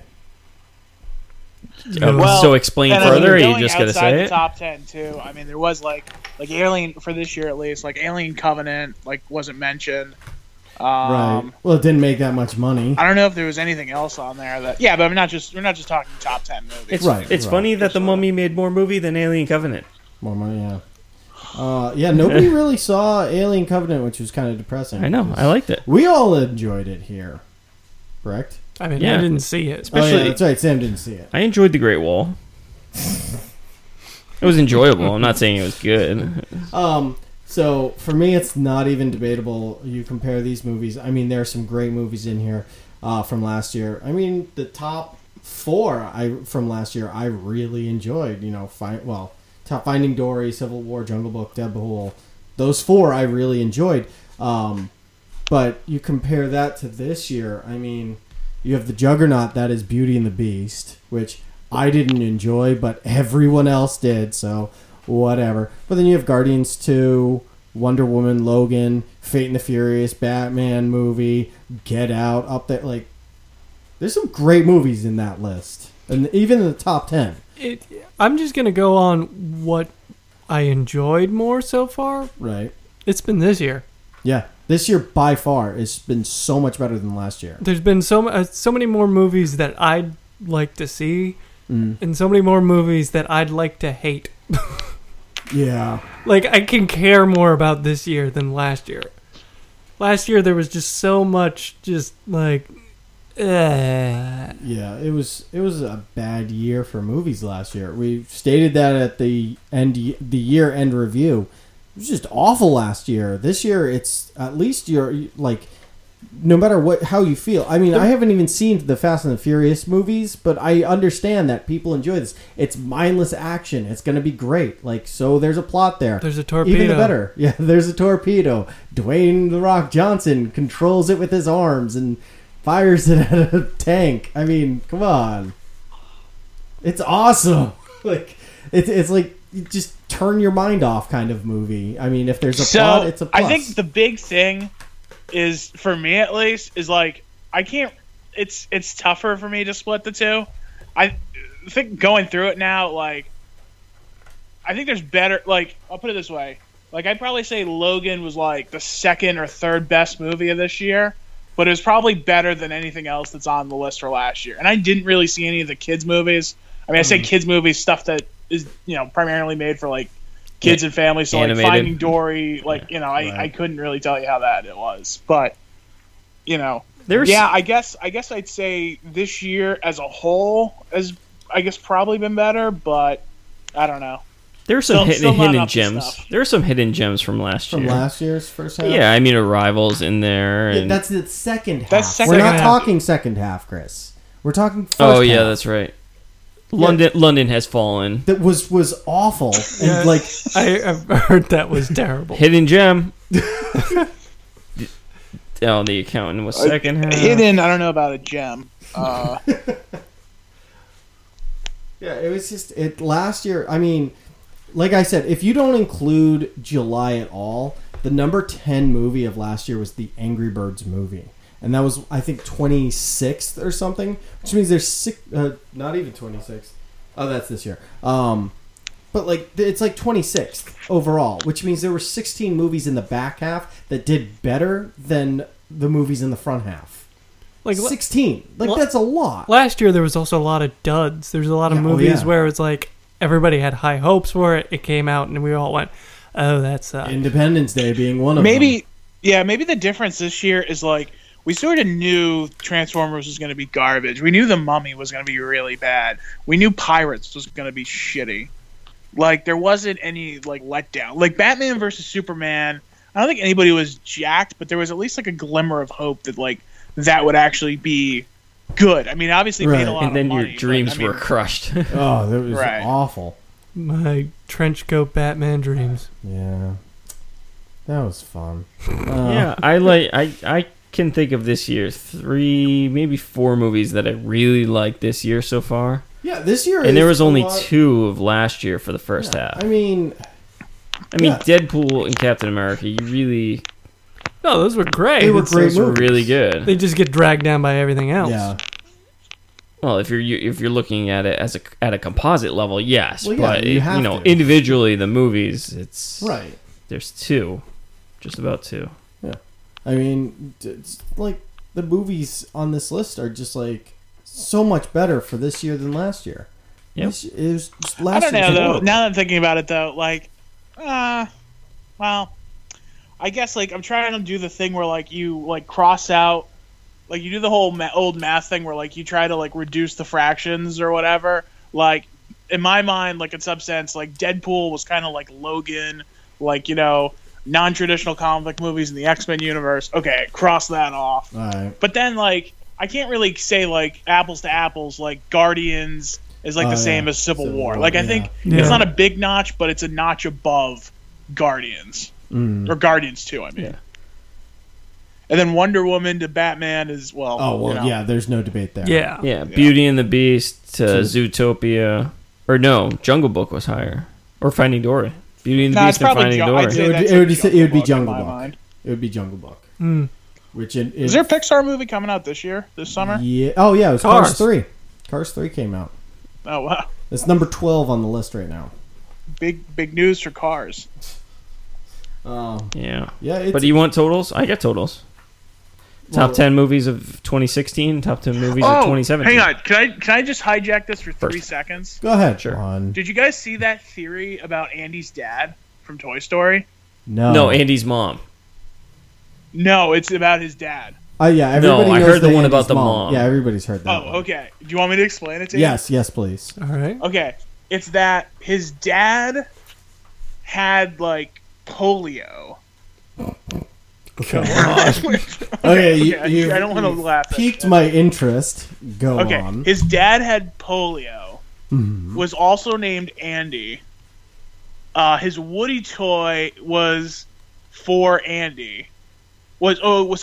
So explain and I mean, further, or are you going just going to outside say the it? top 10 too. I mean, there was like Alien for this year at least, like Alien Covenant, like wasn't mentioned. Right. Well, it didn't make that much money. I don't know if there was anything else on there that. Yeah, but we're not just talking top 10 movies. It's, Right, it's right. funny that The Mummy made more movie than Alien Covenant. More money, yeah. Yeah, nobody really saw Alien Covenant, which was kind of depressing. I know, I liked it. We all enjoyed it here, correct? I mean, Yeah. I didn't see it. Oh, yeah, Especially- that's right. Sam didn't see it. I enjoyed The Great Wall. It was enjoyable. I'm not saying it was good. So for me, it's not even debatable. You compare these movies. I mean, there are some great movies in here from last year. I mean, the top 4 from last year I really enjoyed. You know, Finding Dory, Civil War, Jungle Book, Deadpool. Those 4 I really enjoyed. But you compare that to this year. I mean, you have the juggernaut that is Beauty and the Beast, which I didn't enjoy, but everyone else did. So whatever. But then you have Guardians 2, Wonder Woman, Logan, Fate and the Furious, Batman movie, Get Out, up there. Like, there's some great movies in that list, and even in the top 10. I'm just gonna go on what I enjoyed more so far. Right? It's been this year. Yeah, this year by far has been so much better than last year. There's been so many more movies that I'd like to see and so many more movies that I'd like to hate. Yeah. Like, I can care more about this year than last year. Last year, there was just so much, just like, Yeah, it was a bad year for movies last year. We stated that at the year end review. It was just awful last year. This year, it's at least you're like, no matter how you feel. I mean, I haven't even seen the Fast and the Furious movies, but I understand that people enjoy this. It's mindless action. It's going to be great. Like, so there's a plot there. there's a torpedo. Even the better. Yeah, there's a torpedo. Dwayne "The Rock" Johnson controls it with his arms and fires it at a tank. I mean, come on. It's awesome. Like, it's like, you just turn your mind off kind of movie. I mean, if there's a plot, it's a plus. I think the big thing is, for me at least, is like, I can't, it's tougher for me to split the two. I think going through it now, like, I think there's better, like, I'll put it this way. Like, I'd probably say Logan was like the second or third best movie of this year, but it was probably better than anything else that's on the list for last year. And I didn't really see any of the kids movies. I mean, I say kids movies, stuff that is, primarily made for like kids and families. So Animated. like Finding Dory, like, Right. I couldn't really tell you how that it was, but There's I guess I'd say this year as a whole has, I guess, probably been better, but I don't know. There's some Still not hidden up to gems. snuff. There are some hidden gems from last from year. last year's first half. Yeah, I mean, Arrival's in there. Yeah, And, that's the second half. That's second We're not half. talking second half, Chris. We're talking first oh yeah, half. that's right. London has fallen. That was awful. Yeah. And like, I've heard that was terrible. Hidden gem. Oh, the accountant was second half. Hidden, I don't know about a gem. yeah, it was just last year. I mean, like I said, if you don't include July at all, the number 10 movie of last year was the Angry Birds movie. And that was, I think, 26th or something, which means there's not even 26th. Oh, that's this year. But like, it's like 26th overall, which means there were 16 movies in the back half that did better than the movies in the front half. Like 16. Like, that's a lot. last year, there was also a lot of duds. There's a lot of Yeah, oh, movies yeah. where it's like everybody had high hopes for it. It came out, and we all went, "Oh, that's Independence Day being one of them. Maybe the difference this year is like, we sort of knew Transformers was going to be garbage. We knew The Mummy was going to be really bad. We knew Pirates was going to be shitty. Like, there wasn't any, like, letdown. Like, Batman versus Superman, I don't think anybody was jacked, but there was at least, like, a glimmer of hope that, like, that would actually be good. I mean, obviously it made a lot And then of money. your dreams but, I mean, were crushed. Oh, that was Right. awful. my trench coat Batman dreams." Yeah. That was fun. Yeah, I can think of this year 3, maybe 4 movies that I really liked this year so far. Yeah, this year And there is was a only lot- 2 of last year for the first half. I mean, yeah. Deadpool and Captain America, you really No, those were great. They were It's- great those were movies. really good. They just get dragged down by everything else. yeah. Well, if you're looking at it as at a composite level, yes, Well, yeah, but you have to. individually the movies, it's Right. There's 2, just about 2. I mean, it's like, the movies on this list are just, like, so much better for this year than last year. Yep. It was just last I don't year know, was though. horrible. Now that I'm thinking about it, though, like, well, I guess, like, I'm trying to do the thing where, like, you, like, cross out, like, you do the whole old math thing where, like, you try to, like, reduce the fractions or whatever. Like, in my mind, like, in some sense, like, Deadpool was kind of like Logan, like, non-traditional comic movies in the X-Men universe. Okay, cross that off. All right. But then, like, I can't really say, like, apples to apples, like, Guardians is, like, Oh, the same yeah. as Civil Civil War. War, Like, I yeah. think Yeah. it's not a big notch, but it's a notch above Guardians. Mm. Or Guardians 2, I mean. Yeah. And then Wonder Woman to Batman is, well... Oh, well, yeah, there's no debate there. Yeah. Yeah, Beauty and the Beast to Zootopia, or no, Jungle Book was higher, or Finding Dory. Beauty and the No, it's Beast and probably Finding I'd Dory. say It would- that's it would like be- it would be in Jungle my Book. mind. It would be Jungle Book. Mm. Which Is there a Pixar movie coming out this summer? Yeah. Oh, yeah, it was Cars Cars. 3. Cars 3 came out. Oh, wow. It's number 12 on the list right now. Big news for Cars. Yeah, Yeah, it's, but do you want totals? I get totals. Top 10 movies of 2016, top 10 movies of 2017. Hang on. Can I just hijack this for 3 seconds? Go ahead, Sure. Sean. Did you guys see that theory about Andy's dad from Toy Story? No. No, Andy's mom. No, it's about his dad. Yeah, everybody No, I knows heard the one Andy's about the mom. Yeah, everybody's heard that. Oh, one. okay. Do you want me to explain it to you? Yes, please. All right. Okay. It's that his dad had like polio. Okay, Okay, you I don't want to laugh. at piqued shit. my interest. Go Okay, on. his dad had polio. Mhm. Was also named Andy. His Woody toy was for Andy. Was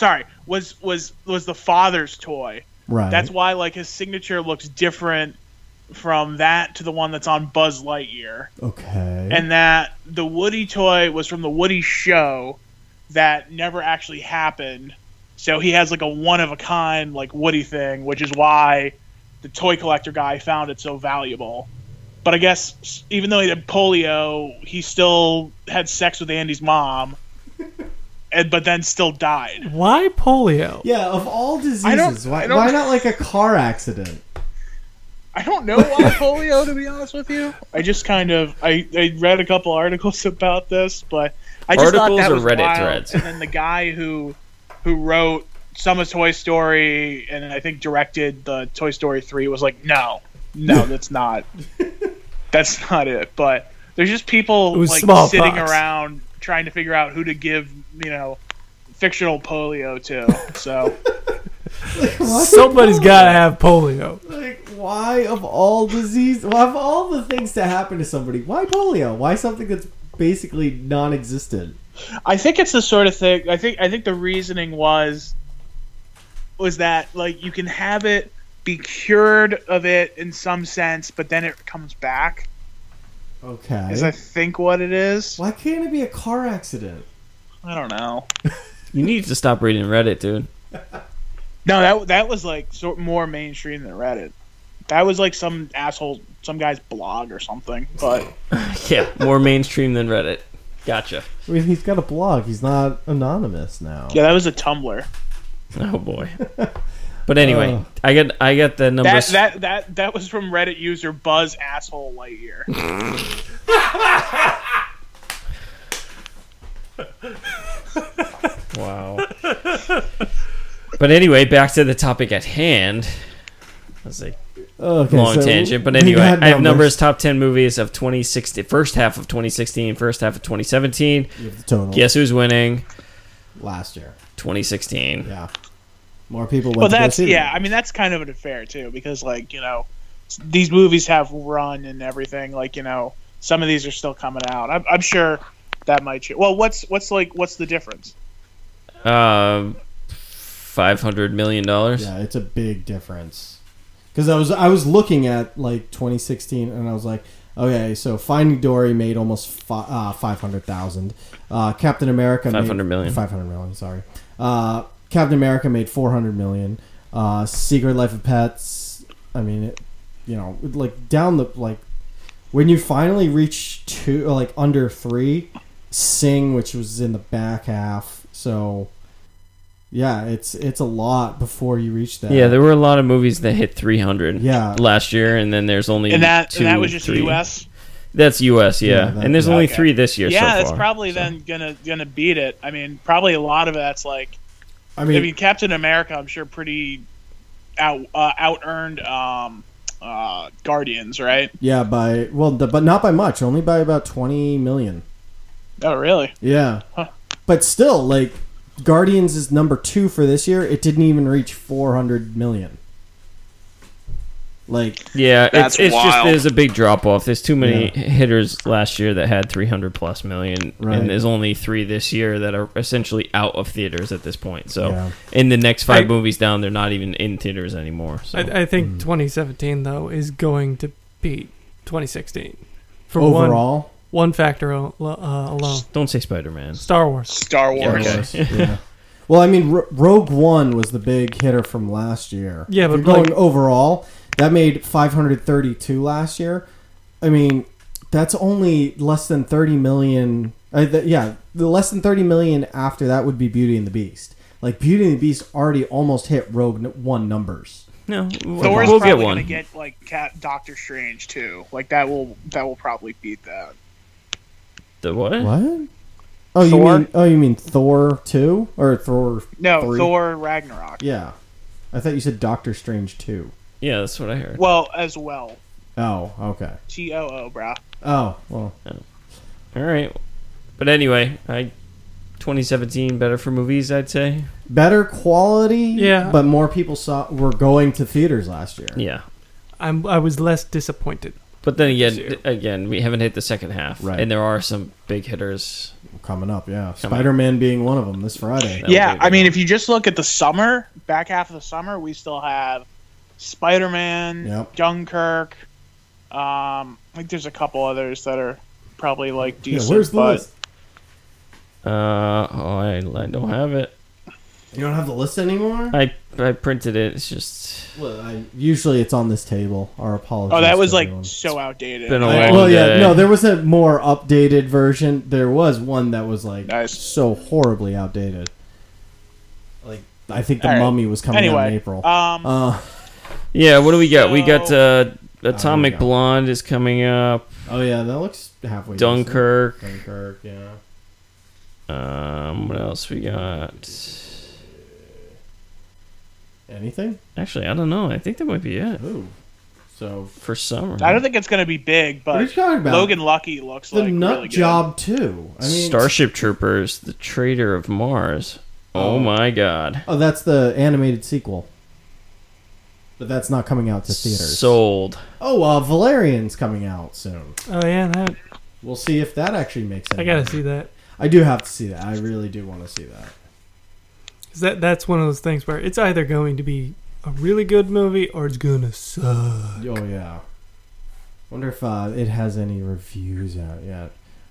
the father's toy. Right. That's why like his signature looks different from that to the one that's on Buzz Lightyear. Okay. And that the Woody toy was from the Woody show that never actually happened. So he has like a one-of-a-kind like Woody thing, which is why the toy collector guy found it so valuable. But I guess even though he had polio, he still had sex with Andy's mom, but then still died. Why polio? yeah, of all diseases, I don't- why not like a car accident? I don't know why polio, to be honest with you. I just kind of I read a couple articles about this, but I just thought Articles that or was Reddit wild. threads? And then the guy who wrote some of Toy Story and I think directed the Toy Story 3 was like, no, that's not it. But there's just It people was like smallpox. sitting around trying to figure out who to give fictional polio to. So. Somebody's got to have polio. Like, why of all disease? Well, of all the things to happen to somebody, why polio? Why something that's basically non-existent? I think it's the sort of thing. I think the reasoning was that like you can have it be cured of it in some sense, but then it comes back. Okay. Is I think what it is. Why can't it be a car accident? I don't know. You need to stop reading Reddit, dude. No, that was like more mainstream than Reddit. That was like some guy's blog or something. But Yeah, more mainstream than Reddit. Gotcha. I mean, he's got a blog. He's not anonymous now. yeah, that was a Tumblr. Oh boy. But anyway, Oh. I get the numbers. That was from Reddit user Buzz Asshole Lightyear. Wow. But anyway, back to the topic at hand. That's a Okay, long so tangent. But we anyway, got I have numbers top 10 movies of 2016, first half of 2016, first half of 2017. You have the total. Guess who's winning? Last year. 2016. Yeah. More people went Well, to go that's see them. I mean, that's kind of unfair too, because like these movies have run and everything. Like some of these are still coming out. I'm sure that might change. Well, what's the difference? $500 million. Yeah, it's a big difference. Because I was looking at like 2016 and I was like, okay, so Finding Dory made almost 500,000. Captain America 500 made million. 500 million. Sorry. Captain America made 400 million. Secret Life of Pets. I mean, like down the like when you finally reach under 3, Sing, which was in the back half. So. Yeah, it's a lot before you reach that. Yeah, there were a lot of movies that hit 300 last year, and then there's only And that was 2, just 3. U.S. That's U.S. Yeah, Yeah, and there's only okay. 3 this year. Yeah, so that's far, probably so. then gonna beat it. I mean, probably a lot of that's like. I I mean, mean, Captain America, I'm sure pretty out earned Guardians, right? yeah, but not by much. Only by about 20 million. Oh, really? Yeah, Huh. but still, like Guardians is number 2 for this year. It didn't even reach 400 million. Like, Yeah, That's it's just wild. there's a big drop off. There's too many Yeah. hitters last year that had 300 plus million, Right. and there's only 3 this year that are essentially out of theaters at this point. So Yeah. in the next 5 I- movies down, they're not even in theaters anymore. So I think 2017 though is going to beat 2016 for overall, one factor alone. don't say Spider-Man. Star Wars. Star Wars. Okay. yeah. Well, I mean, Rogue One was the big hitter from last year. Yeah, If but you're going like- overall, that made 532 last year. I mean, that's only less than 30 million. The less than 30 million after that would be Beauty and the Beast. Like Beauty and the Beast already almost hit Rogue One numbers. No, Thor's we'll probably get one. gonna get like Doctor Strange too. Like that will probably beat that. The what? What? Oh, Thor? you mean Thor 2 or Thor? No, 3? Thor Ragnarok. Yeah, I thought you said Doctor Strange 2. Yeah, that's what I heard. Well, as well. Oh, okay. TOO, brah. Oh, well. All right, but anyway, 2017 better for movies, I'd say. Better quality, Yeah. but more people were going to theaters last year. Yeah, I was less disappointed. but then year. again, we haven't hit the second half, Right. and there are some big hitters. Coming up, yeah. Coming. Spider-Man being one of them this Friday. That Yeah, would be I mean, good. if you just look at the summer, back half of the summer, we still have Spider-Man, Yep. Dunkirk. I think there's a couple others that are probably like Yeah, decent. where's the but list? I don't have it. You don't have the list anymore? I printed it. It's just Well, usually it's on this table. Our apologies. Oh, that was to like everyone. so outdated. Been a Like, long Well, yeah, day. no, there was a more updated version. There was one that was like Nice. so horribly outdated. Like I think the All right. Mummy was coming out in Anyway, April. yeah. What do we got? We got So- Atomic go. Blonde is coming up. Oh yeah, that looks halfway. Dunkirk. decent. Dunkirk, yeah. What else we got? Anything? Actually, I don't know. I think that might be it Ooh. So for summer. I don't think it's going to be big, what are you but talking about? Logan Lucky looks the like Nut really good. Job too. I mean, Starship Troopers: The Traitor of Mars. Oh my God! Oh, that's the animated sequel. But that's not coming out to theaters. Sold. Oh, Valerian's coming out soon. Oh yeah, that We'll see if that actually makes sense. I gotta see that. I do have to see that. I really do want to see that. 'Cause that's one of those things where it's either going to be a really good movie or it's gonna suck. Oh yeah. Wonder if it has any reviews out yet.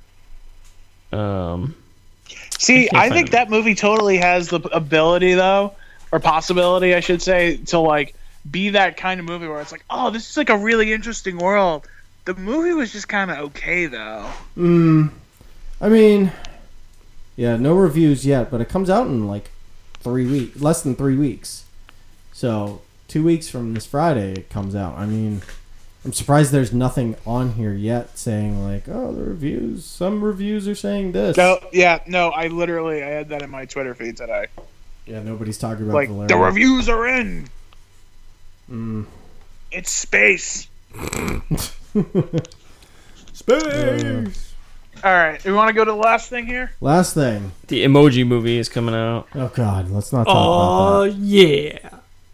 See, can't I find think it. that movie totally has the ability, though, or possibility, I should say, to like be that kind of movie where it's like, oh, this is like a really interesting world. The movie was just kind of okay, though. I mean, yeah, no reviews yet, but it comes out in like 3 weeks, less than 3 weeks. So 2 weeks from this Friday, it comes out. I mean, I'm surprised there's nothing on here yet saying like, oh, the reviews. Some reviews are saying this. No, yeah, no, I had that in my Twitter feed today. Yeah, nobody's talking about Like, Valerian. the reviews are in. Mm. It's space. Space. All right, we want to go to the last thing here? Last thing. The Emoji Movie is coming out. Oh God, let's not talk Oh about that. yeah.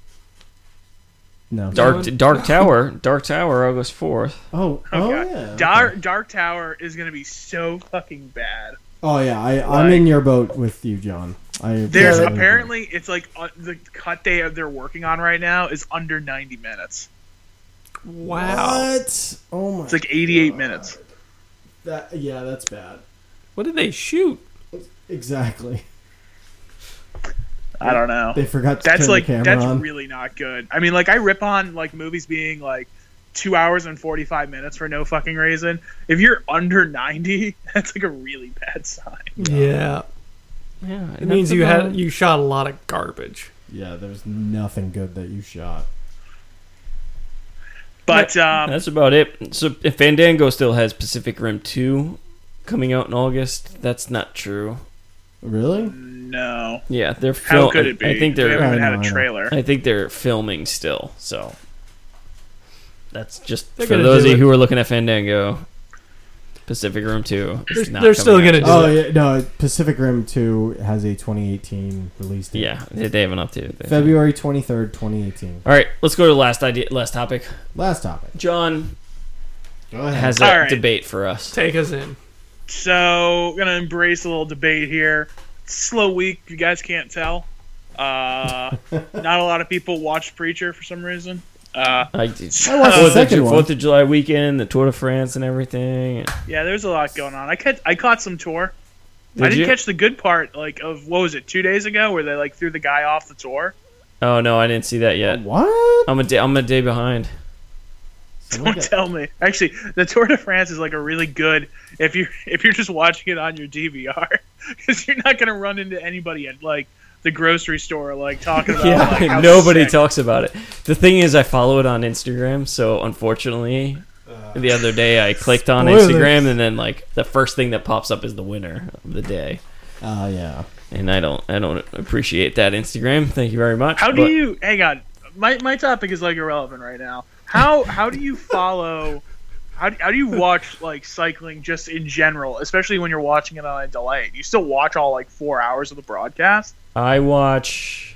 No. Dark Tower. Dark Tower, August 4th. Oh Okay. yeah. Dark Tower is going to be so fucking bad. Oh yeah, I'm Like- in your boat with you, John. There's Yeah, apparently it's like the cut day they're working on right now is under 90 minutes. Wow. What? Oh my. It's like 88 minutes. Yeah, that's bad. What did they shoot? Exactly. I don't know. They forgot to That's turn like the camera that's on. really not good. I mean, like I rip on like movies being like 2 hours and 45 minutes for no fucking reason. If you're under 90, that's like a really bad sign. Yeah. Yeah, It means you shot a lot of garbage. Yeah, there's nothing good that you shot. But That's about it. So if Fandango still has Pacific Rim 2 coming out in August, that's not true. Really? no. Yeah, they're How could it be? I think we haven't they're. even I had know, I a know. trailer. I think they're filming still. So that's just They're for gonna those do of you it. who are looking at Fandango. Pacific Rim 2. is not they're still coming out. gonna do Oh it. yeah, no. Pacific Rim 2 has a 2018 release date. Yeah, they haven't updated it. February 23rd, 2018. All right, let's go to the last topic. Last topic. John Go ahead. has a All right. debate for us. Take us in. So, gonna embrace a little debate here. Slow week, if you guys can't tell. Not a lot of people watched Preacher for some reason. I did. I watched the second one. 4th of July weekend, the Tour de France and everything. Yeah, there's a lot going on. I caught some tour. Did I didn't you? catch the good part, like of what was it, 2 days ago, where they like threw the guy off the tour. Oh no, I didn't see that yet. What? I'm a day behind. Don't tell me. Actually, the Tour de France is like a really good if you're just watching it on your DVR because you're not gonna run into anybody at like the grocery store like talking about like, how nobody sick. talks about it. The thing is, I follow it on Instagram, so unfortunately, the other day I clicked on Spoilers. Instagram, and then like the first thing that pops up is the winner of the day, Oh yeah. and I don't appreciate that, Instagram. Thank you very much. How do but- you hang on? My topic is like irrelevant right now. How do you follow? How do you watch like cycling just in general, especially when you're watching it on a delay? Do you still watch all like 4 hours of the broadcast? I watch.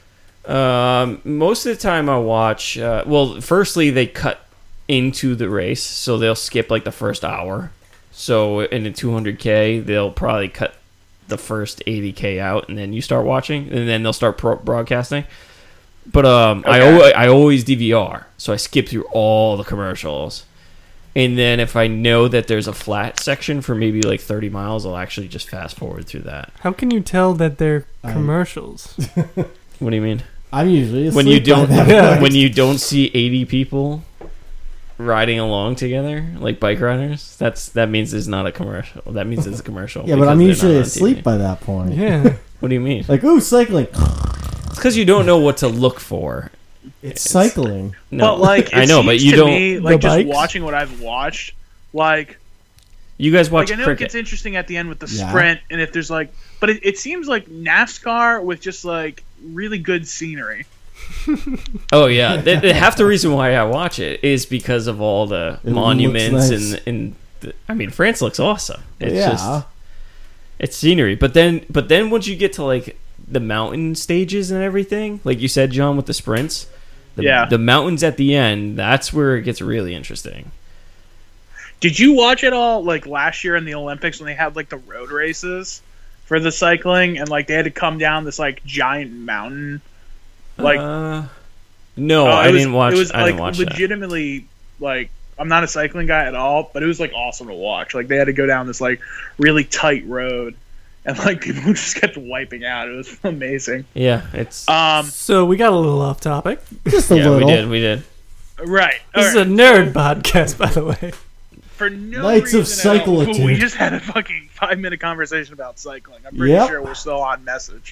Most of the time, I watch. Well, firstly, they cut into the race, so they'll skip like the first hour. So in a 200K, they'll probably cut the first 80K out, and then you start watching, and then they'll start broadcasting. But I always DVR, so I skip through all the commercials. And then if I know that there's a flat section for maybe like 30 miles, I'll actually just fast forward through that. How can you tell that they're commercials? What do you mean? I'm usually When you asleep by don't that point. when you don't see 80 people riding along together like bike riders, that means it's not a commercial. That means it's a commercial. Yeah, but I'm because they're usually not on asleep TV. by that point. Yeah. What do you mean? Like, ooh, cycling. It's because you don't know what to look for. It's cycling. No, But like, I it know, but seems you to don't. me, like just bikes? watching what I've watched, like You guys watch I know it cricket. gets interesting at the end with the Yeah. sprint, and if there's like, but it seems like NASCAR with just like really good scenery. Oh yeah, half the reason why I watch it is because of all the It monuments looks nice. and I mean France looks awesome. It's Yeah. just it's scenery. But then once you get to like the mountain stages and everything, like you said, John, with the sprints, the mountains at the end, that's where it gets really interesting. Did you watch it all like last year in the Olympics when they had like the road races for the cycling and like they had to come down this like giant mountain? Like no, I didn't watch. It was I like didn't watch that. legitimately like I'm not a cycling guy at all, but it was like awesome to watch. Like they had to go down this like really tight road, and like people just kept wiping out. It was amazing. Yeah, it's So we got a little off topic. Just a yeah, little. we did. Right. This is a nerd podcast, by the way. For no Knights of reason at all, Cyclitude. we just had a fucking 5-minute conversation about cycling. I'm pretty Yep. sure we're still on message.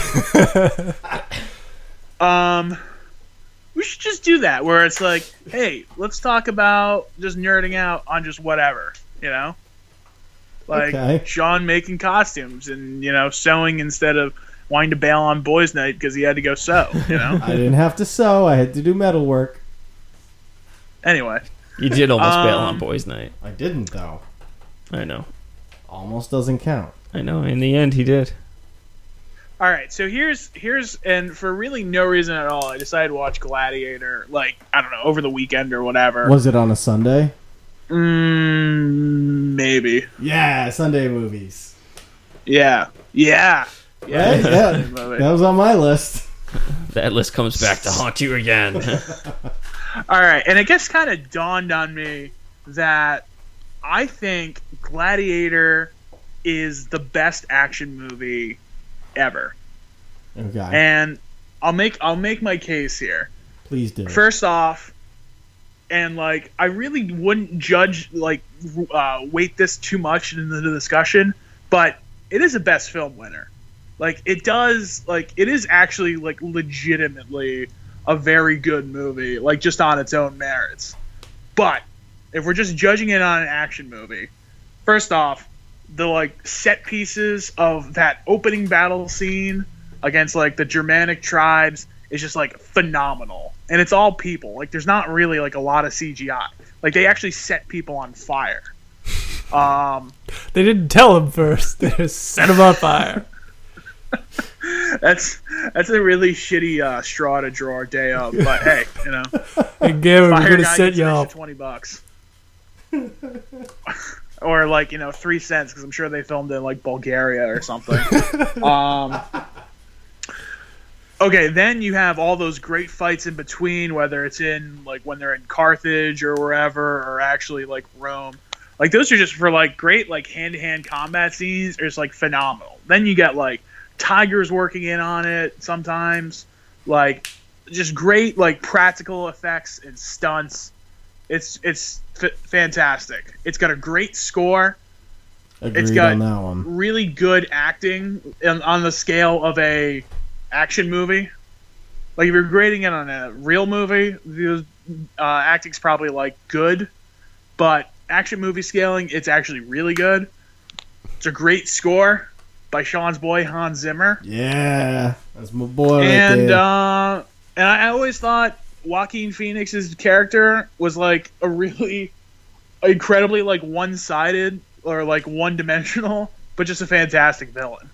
We should just do that where it's like, hey, let's talk about just nerding out on just whatever, you know? Like Okay. Sean making costumes and, you know, sewing instead of wanting to bail on boys' night because he had to go sew, you know? I didn't have to sew. I had to do metal work. Anyway. You did almost bail on boys' night. I didn't, though. I know. Almost doesn't count. I know. In the end, he did. All right, so here's and for really no reason at all, I decided to watch Gladiator, like, I don't know, over the weekend or whatever. Was it on a Sunday? Maybe. Yeah, Sunday movies. Yeah. Yeah. Right? Yeah, Movie. that was on my list. That list comes back to haunt you again. All right, and it just kind of dawned on me that I think Gladiator is the best action movie ever, Okay, and I'll make my case here. please do. First off, and like I really wouldn't judge like weight this too much into the discussion, but it is a best film winner. Like it is actually like legitimately a very good movie, like just on its own merits. But if we're just judging it on an action movie, first off, the like set pieces of that opening battle scene against like the Germanic tribes is just like phenomenal. And it's all people. Like there's not really like a lot of CGI. Like they actually set people on fire. They didn't tell him first. They just set him on fire. That's a really shitty straw to draw our day of. But hey, you know, And Gary, we're fire going to guy set gets you an up. extra $20. Or like, you know, 3 cents because I'm sure they filmed in like Bulgaria or something. Okay, then you have all those great fights in between, whether it's in like when they're in Carthage or wherever, or actually like Rome. Like those are just for like great like hand-to-hand combat scenes. Are just like phenomenal. Then you get like tigers working in on it sometimes, like just great like practical effects and stunts. It's fantastic. It's got a great score. Agreed It's got on that one. really good acting on the scale of a action movie. Like if you're grading it on a real movie, the acting's probably like good, but action movie scaling, it's actually really good. It's a great score by Sean's boy Hans Zimmer, Yeah, that's my boy right and there. and I always thought Joaquin Phoenix's character was like a really incredibly like one-sided or like one-dimensional, but just a fantastic villain.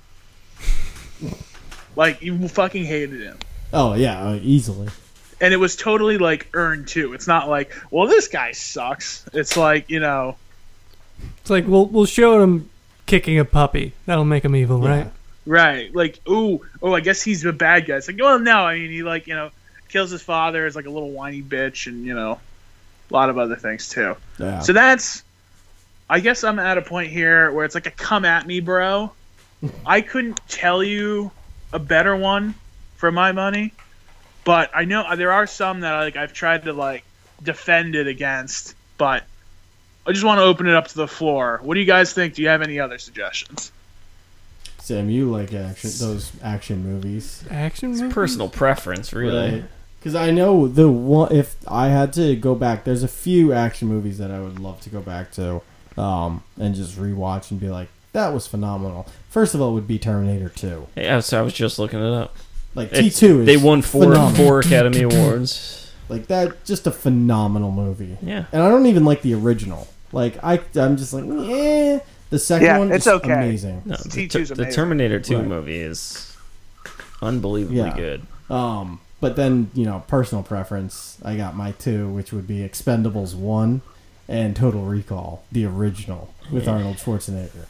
Like you fucking hated him. Oh yeah, easily. And it was totally like earned too. It's not like, well, this guy sucks. It's like, you know, It's like we'll show him kicking a puppy. That'll make him evil, Yeah. right? right? Like, I guess he's the bad guy. It's like, well, no, I mean, he like, you know, kills his father as like a little whiny bitch, and you know, a lot of other things too. Yeah. So that's, I guess I'm at a point here where it's like a come at me, bro. I couldn't tell you a better one for my money, but I know there are some that I've tried to like defend it against, but I just want to open it up to the floor. What do you guys think? Do you have any other suggestions? Sam, you like those action movies, Action It's movie? personal preference, really. Because I know the one. If I had to go back, there's a few action movies that I would love to go back to, and just rewatch and be like, that was phenomenal. First of all, would be Terminator 2. Yeah, so I was just looking it up. Like It's- T2 is They won phenomenal. four Academy Awards. Like that, just a phenomenal movie. Yeah. And I don't even like the original. Like I'm just like, yeah. The second Yeah, one, it's just okay. amazing. No, T2's the amazing. Terminator 2 Right. movie is unbelievably Yeah. good. But then, personal preference, I got my two, which would be Expendables 1 and Total Recall, the original, with Arnold Schwarzenegger.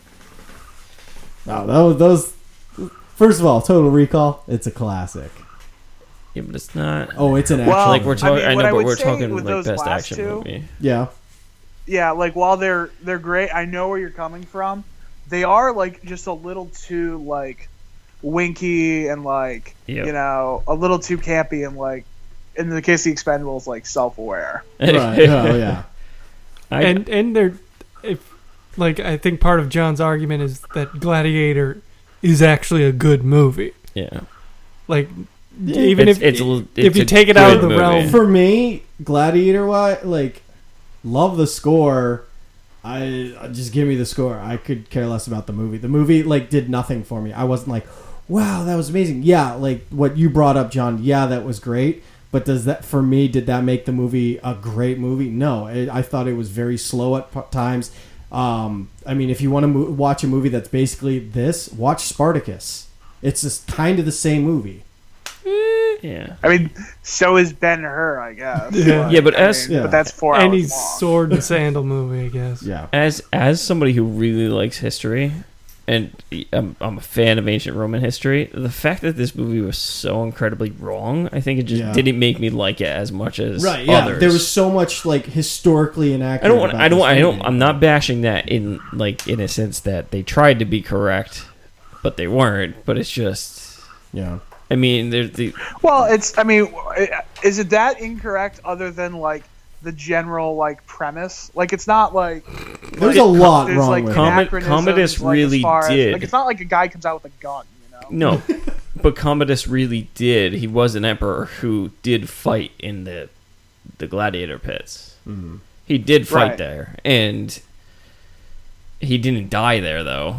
Oh, those. First of all, Total Recall, it's a classic. Yeah, but it's not. Oh, it's an action. Well, like we're talking. I what know, I but would we're say talking with like those best last action two- movie. Yeah. Yeah, like while they're great, I know where you're coming from. They are like just a little too like winky and like Yep. you know, a little too campy and like in the case of the Expendables, like self-aware. Right. Oh, yeah. And they're I think part of John's argument is that Gladiator is actually a good movie. yeah. Like even It's- if it's if you a take it out of good the movie. realm, For me, Gladiator, love the score. I just give me the score. I could care less about the movie. The movie did nothing for me. I wasn't like, wow, that was amazing. Yeah, like what you brought up, John. Yeah, that was great. But did that make the movie a great movie? No, I thought it was very slow at times. I mean, if you want to watch a movie that's basically this, watch Spartacus. It's just kind of the same movie. Yeah. I mean, so is Ben-Hur, I guess. Yeah, but Yeah. but that's 4 hours any long. sword and sandal movie, I guess. Yeah. As somebody who really likes history, and I'm a fan of ancient Roman history, the fact that this movie was so incredibly wrong, I think it just didn't make me like it as much as others. There was so much historically inaccurate. I'm not bashing that in a sense that they tried to be correct, but they weren't. But it's just, Yeah. I mean, there's the Well, is it that incorrect other than like the general premise? Like it's not like There's a lot there's, wrong like, with it. anachronisms, Commodus as really far as- did. it's not like a guy comes out with a gun, you know. No, but Commodus really did. He was an emperor who did fight in the gladiator pits. Mm-hmm. He did fight Right. there, and he didn't die there though.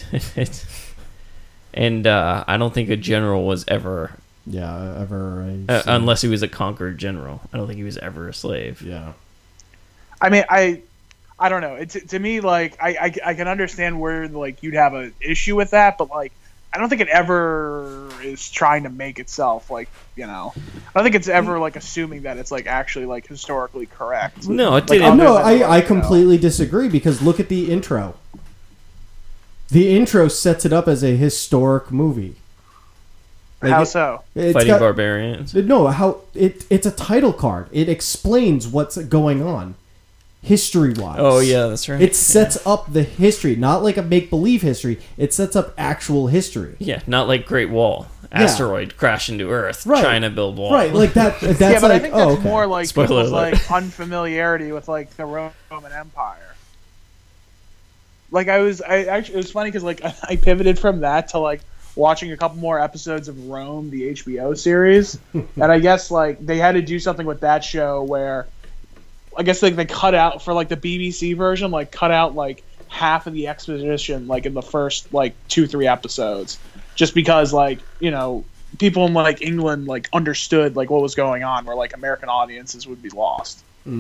And I don't think a general was ever, Yeah, ever. unless he was a conquered general. I don't think he was ever a slave. Yeah. I mean, I don't know. To me, I can understand where you'd have an issue with that, but I don't think it ever is trying to make itself I don't think it's ever assuming that it's actually historically correct. No, it Like, didn't. No, Other than, I completely disagree because look at the intro. The intro sets it up as a historic movie. How so? It's Fighting got- barbarians. No, it's a title card. It explains what's going on, history-wise. Oh yeah, that's right. It sets up the history, not like a make-believe history. It sets up actual history. Yeah, not like Great Wall. asteroid crash into Earth, Right. China build wall. Right, like that. That's Yeah, but like, I think that's okay. more like Spoiler people's alert. like unfamiliarity with like the Roman Empire. Like it was funny because like I pivoted from that to like watching a couple more episodes of Rome, the HBO series, and I guess like they had to do something with that show where I guess like they cut out for like the BBC version, like cut out like half of the exposition like in the first like 2-3 episodes, just because like people in like England like understood like what was going on, where like American audiences would be lost.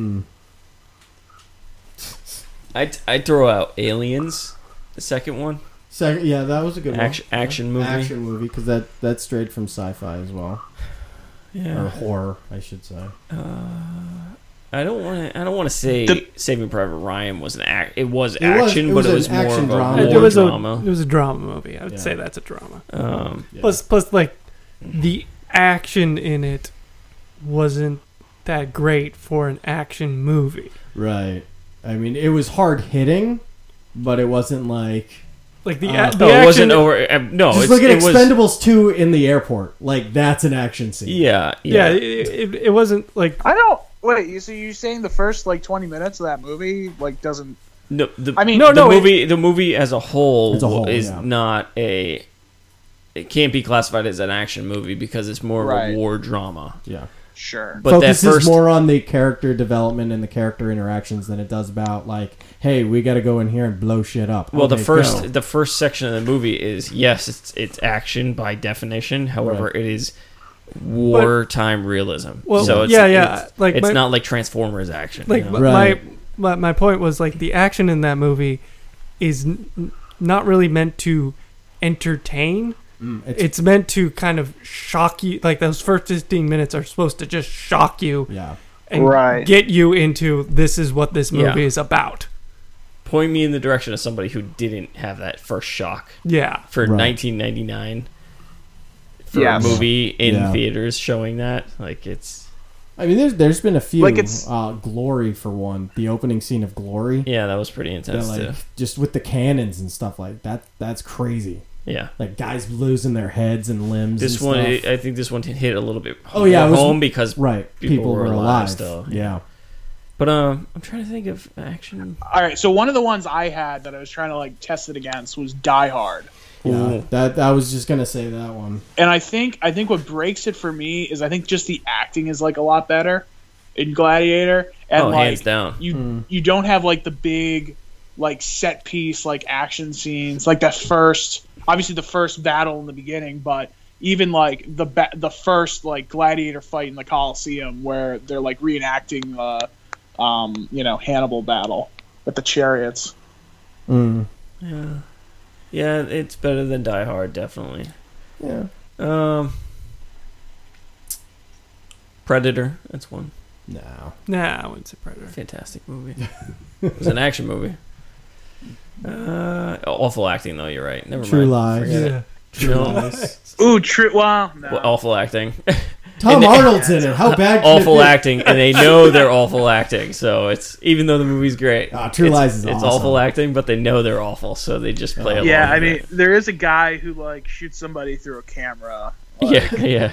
I'd throw out Aliens, the second one. Yeah, that was a good one. Action movie. Action movie, because that's straight from sci-fi as well, or Yeah. horror, I should say. I don't want to say Saving Private Ryan was It was It action, was but it an was more action of a drama. war It was drama. a drama movie. I would Yeah. say that's a drama. Yeah. Plus, like the action in it wasn't that great for an action movie. Right. I mean, it was hard hitting, but it wasn't like. Like the No, No, action, it wasn't over. No, Just it's, look at it was. Expendables 2 in the airport. Like, that's an action scene. Yeah, Yeah, it wasn't like I don't wait. So you're saying the first like 20 minutes of that movie like doesn't? No, I mean, the movie as a whole, As a whole, is yeah. not a. It can't be classified as an action movie because it's more of Right. a war drama. Yeah. Sure. But Focuses that first, more on the character development and the character interactions than it does about, like, hey, we got to go in here and blow shit up. well, Okay, go. the first section of the movie is yes, it's action by definition. However, Right. it is wartime realism. Well, so it's, yeah. It's, Like it's my- not like Transformers action. like you know? Right. my point was like the action in that movie is not really meant to entertain. It's meant to kind of shock you. Like those first 15 minutes are supposed to just shock you Yeah. and Right. get you into this is what this movie Yeah. is about. Point me in the direction of somebody who didn't have that first shock Yeah. for Right. 1999 for Yes. a movie in Yeah. theaters showing that. Like it's I mean, there's been a few. Like, it's- Glory, for one. The opening scene of Glory. yeah, that was pretty That, intense like, too. just with the cannons and stuff like that. That's crazy. Yeah. Like, guys losing their heads and limbs This and one, stuff. I think this one hit a little bit Oh, yeah, more it was- home because Right. people were alive still. still, Yeah. But I'm trying to think of action. All right. So one of the ones I had that I was trying to like test it against was Die Hard. Yeah. Ooh. That I was just going to say that one. And I think what breaks it for me is I think just the acting is like a lot better in Gladiator, and Oh, like hands down. you don't have like the big like set piece like action scenes like that first, obviously the first battle in the beginning, but even like the first like gladiator fight in the Colosseum where they're like reenacting the Hannibal battle with the chariots. Yeah, it's better than Die Hard, definitely. Yeah. Predator, that's one No. Nah, I wouldn't say Predator. fantastic movie. It was an action movie. Awful acting though. You're right. Never True mind. Lies. Forget it. Yeah. True No. Lies. Ooh, true. Well, no. Well, awful acting. Tom And they- Arnold's in it. How bad can Awful it be? acting, and they know they're awful acting. So it's even though the movie's great. True it's, Lies is it's awesome. awful acting, but they know they're awful, so they just play along. Yeah, I with mean, it. there is a guy who like shoots somebody through a camera. Yeah.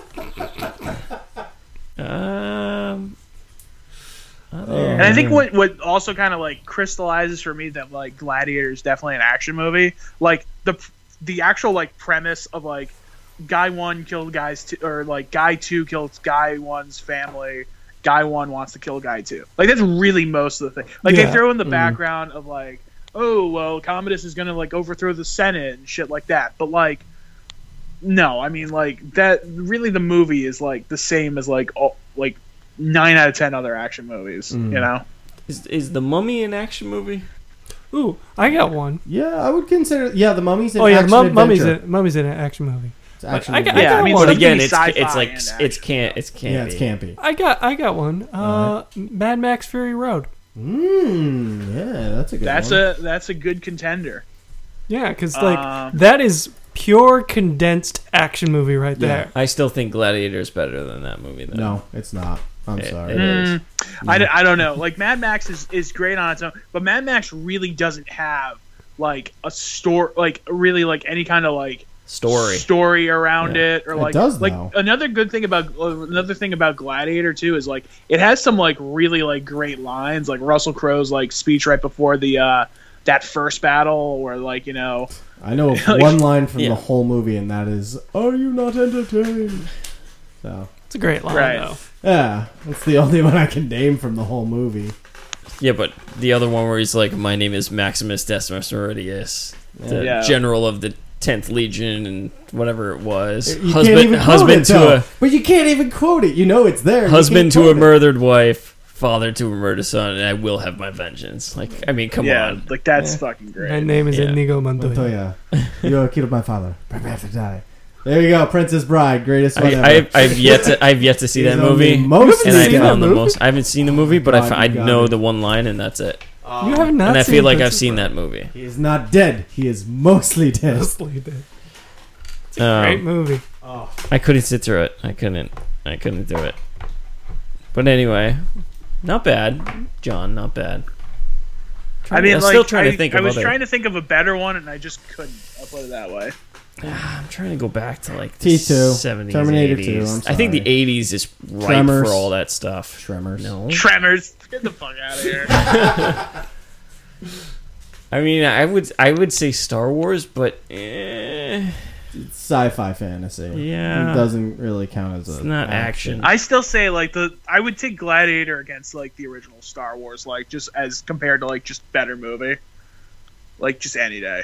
And I think what also kind of like crystallizes for me that like Gladiator is definitely an action movie. Like the actual like premise of like guy one killed guys two, or like guy two kills guy one's family. Guy one wants to kill guy two. Like that's really most of the thing. Like Yeah. they throw in the background of like, oh well, Commodus is gonna like overthrow the Senate and shit like that. But like, no, I mean like that. Really, the movie is like the same as like all, like 9 out of 10 other action movies. You know. Is The Mummy an action movie? Ooh, I got one. Yeah, I would consider. Yeah, the Mummy's an Oh yeah, action Mummy's adventure. Mummy's in an action movie. It's action I got- adventure. Yeah, I mean, one. But it's again, be it's sci-fi like and it's action. can't it's campy. Yeah, it's campy. I got one. Mad Max Fury Road. Yeah, that's a good one. That's a good contender. Yeah, because like Um, that is pure condensed action movie right there. I still think Gladiator is better than that movie. Though. No, it's not. I'm It- sorry. it is. I don't know. Like Mad Max is great on its own, but Mad Max really doesn't have like a story, like really like any kind of like story around Yeah. it, or It like does, like though. another thing about Gladiator too is like it has some like really like great lines, like Russell Crowe's like speech right before the that first battle, or like I know of Like- one line from Yeah. the whole movie, and that is, "Are you not entertained?" So It's a great line, Right. though. yeah, that's the only one I can name from the whole movie. Yeah, but the other one where he's like, "My name is Maximus Decimus Meridius, the Yeah. general of the 10th Legion," and whatever it was. You can't even quote husband it, to though. a But you can't even quote it. You know it's there. You husband can't to a quote it. murdered wife, father to a murdered son, and I will have my vengeance. Like, I mean, come yeah, on. like that's fucking great. My name is Yeah. Inigo Montoya. Montoya, you killed my father. Prepare to die. There you go, Princess Bride, greatest one ever. I've yet to see that He's only movie, most and I seen that found the movie? most. I haven't seen the movie, but God, I you got know it. the one line, and that's it. You have not And I seen feel like I've Princess seen Bride. that movie. He is not dead. He is mostly dead. Mostly dead. It's a great movie. I couldn't sit through it. I couldn't do it. But anyway, not bad, John. Not bad. I mean, I'm like, still trying to think I of was other. trying to think of a better one, and I just couldn't. I'll put it that way. I'm trying to go back to like the T2, 70s, Terminator 80s. 2, I'm I think the sorry. 80s is ripe Tremors. for all that stuff. Tremors. No, Tremors, get the fuck out of here. I mean I would say Star Wars, but Sci-fi fantasy. Yeah. It doesn't really count as a. It's not action. I still say like I would take Gladiator against like the original Star Wars, like just as compared to like just better movie, like just any day.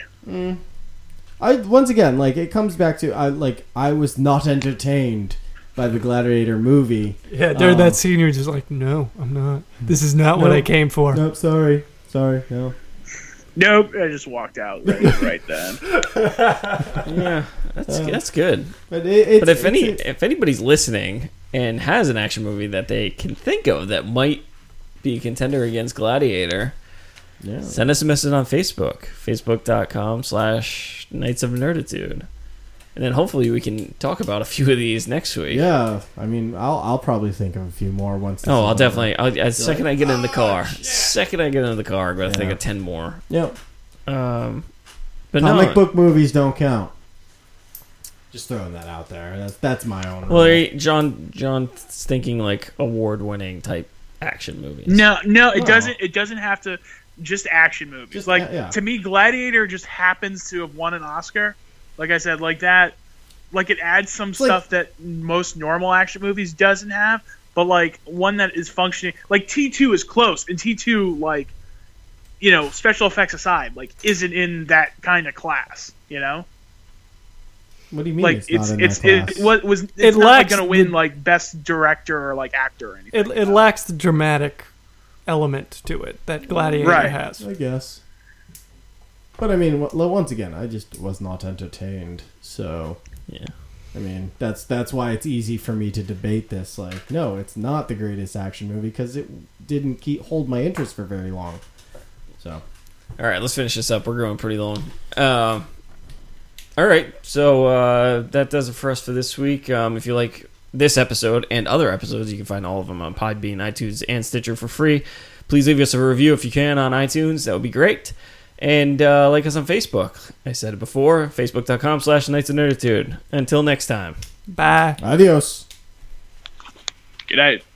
Once again, like it comes back to I was not entertained by the Gladiator movie. Yeah, during that scene, you're just like, no, I'm not. This is not what I Nope. came for. Nope, sorry, no. Nope, I just walked out right then. Yeah, that's good. But it's, But if anybody's listening and has an action movie that they can think of that might be a contender against Gladiator, yeah. send us a message on Facebook, facebook.com/Knights of Nerditude. And then hopefully we can talk about a few of these next week. Yeah, I mean, I'll probably think of a few more once. this Oh, is I'll over. definitely. Second I get in the car, I'm going to think Yeah. of 10 more. Yep. But Comic no. book movies don't count. Just throwing that out there. That's my own. Well, rule. John's thinking like award-winning type action movies. No, it No. doesn't. It doesn't have to. Just action movies. Just, like yeah. to me, Gladiator just happens to have won an Oscar. Like I said, like that. Like it adds some like- stuff that most normal action movies doesn't have. But like one that is functioning. Like T2 is close, and T2 like, special effects aside, like isn't in that kind of class. What do you mean? Like it's not in that class? it's not like lacks gonna win the- like best director or like actor or anything. It lacks the dramatic element to it that Gladiator Right. has. I guess. But I mean, once again, I just was not entertained. So, Yeah. I mean, that's why it's easy for me to debate this. Like, no, it's not the greatest action movie because it didn't hold my interest for very long. So, All right, let's finish this up. We're going pretty long. All right, so that does it for us for this week. If you like this episode and other episodes, you can find all of them on Podbean, iTunes, and Stitcher for free. Please leave us a review if you can on iTunes. That would be great. And like us on Facebook. I said it before, facebook.com/Knights of Nerditude. Until next time. Bye. adios. Good night.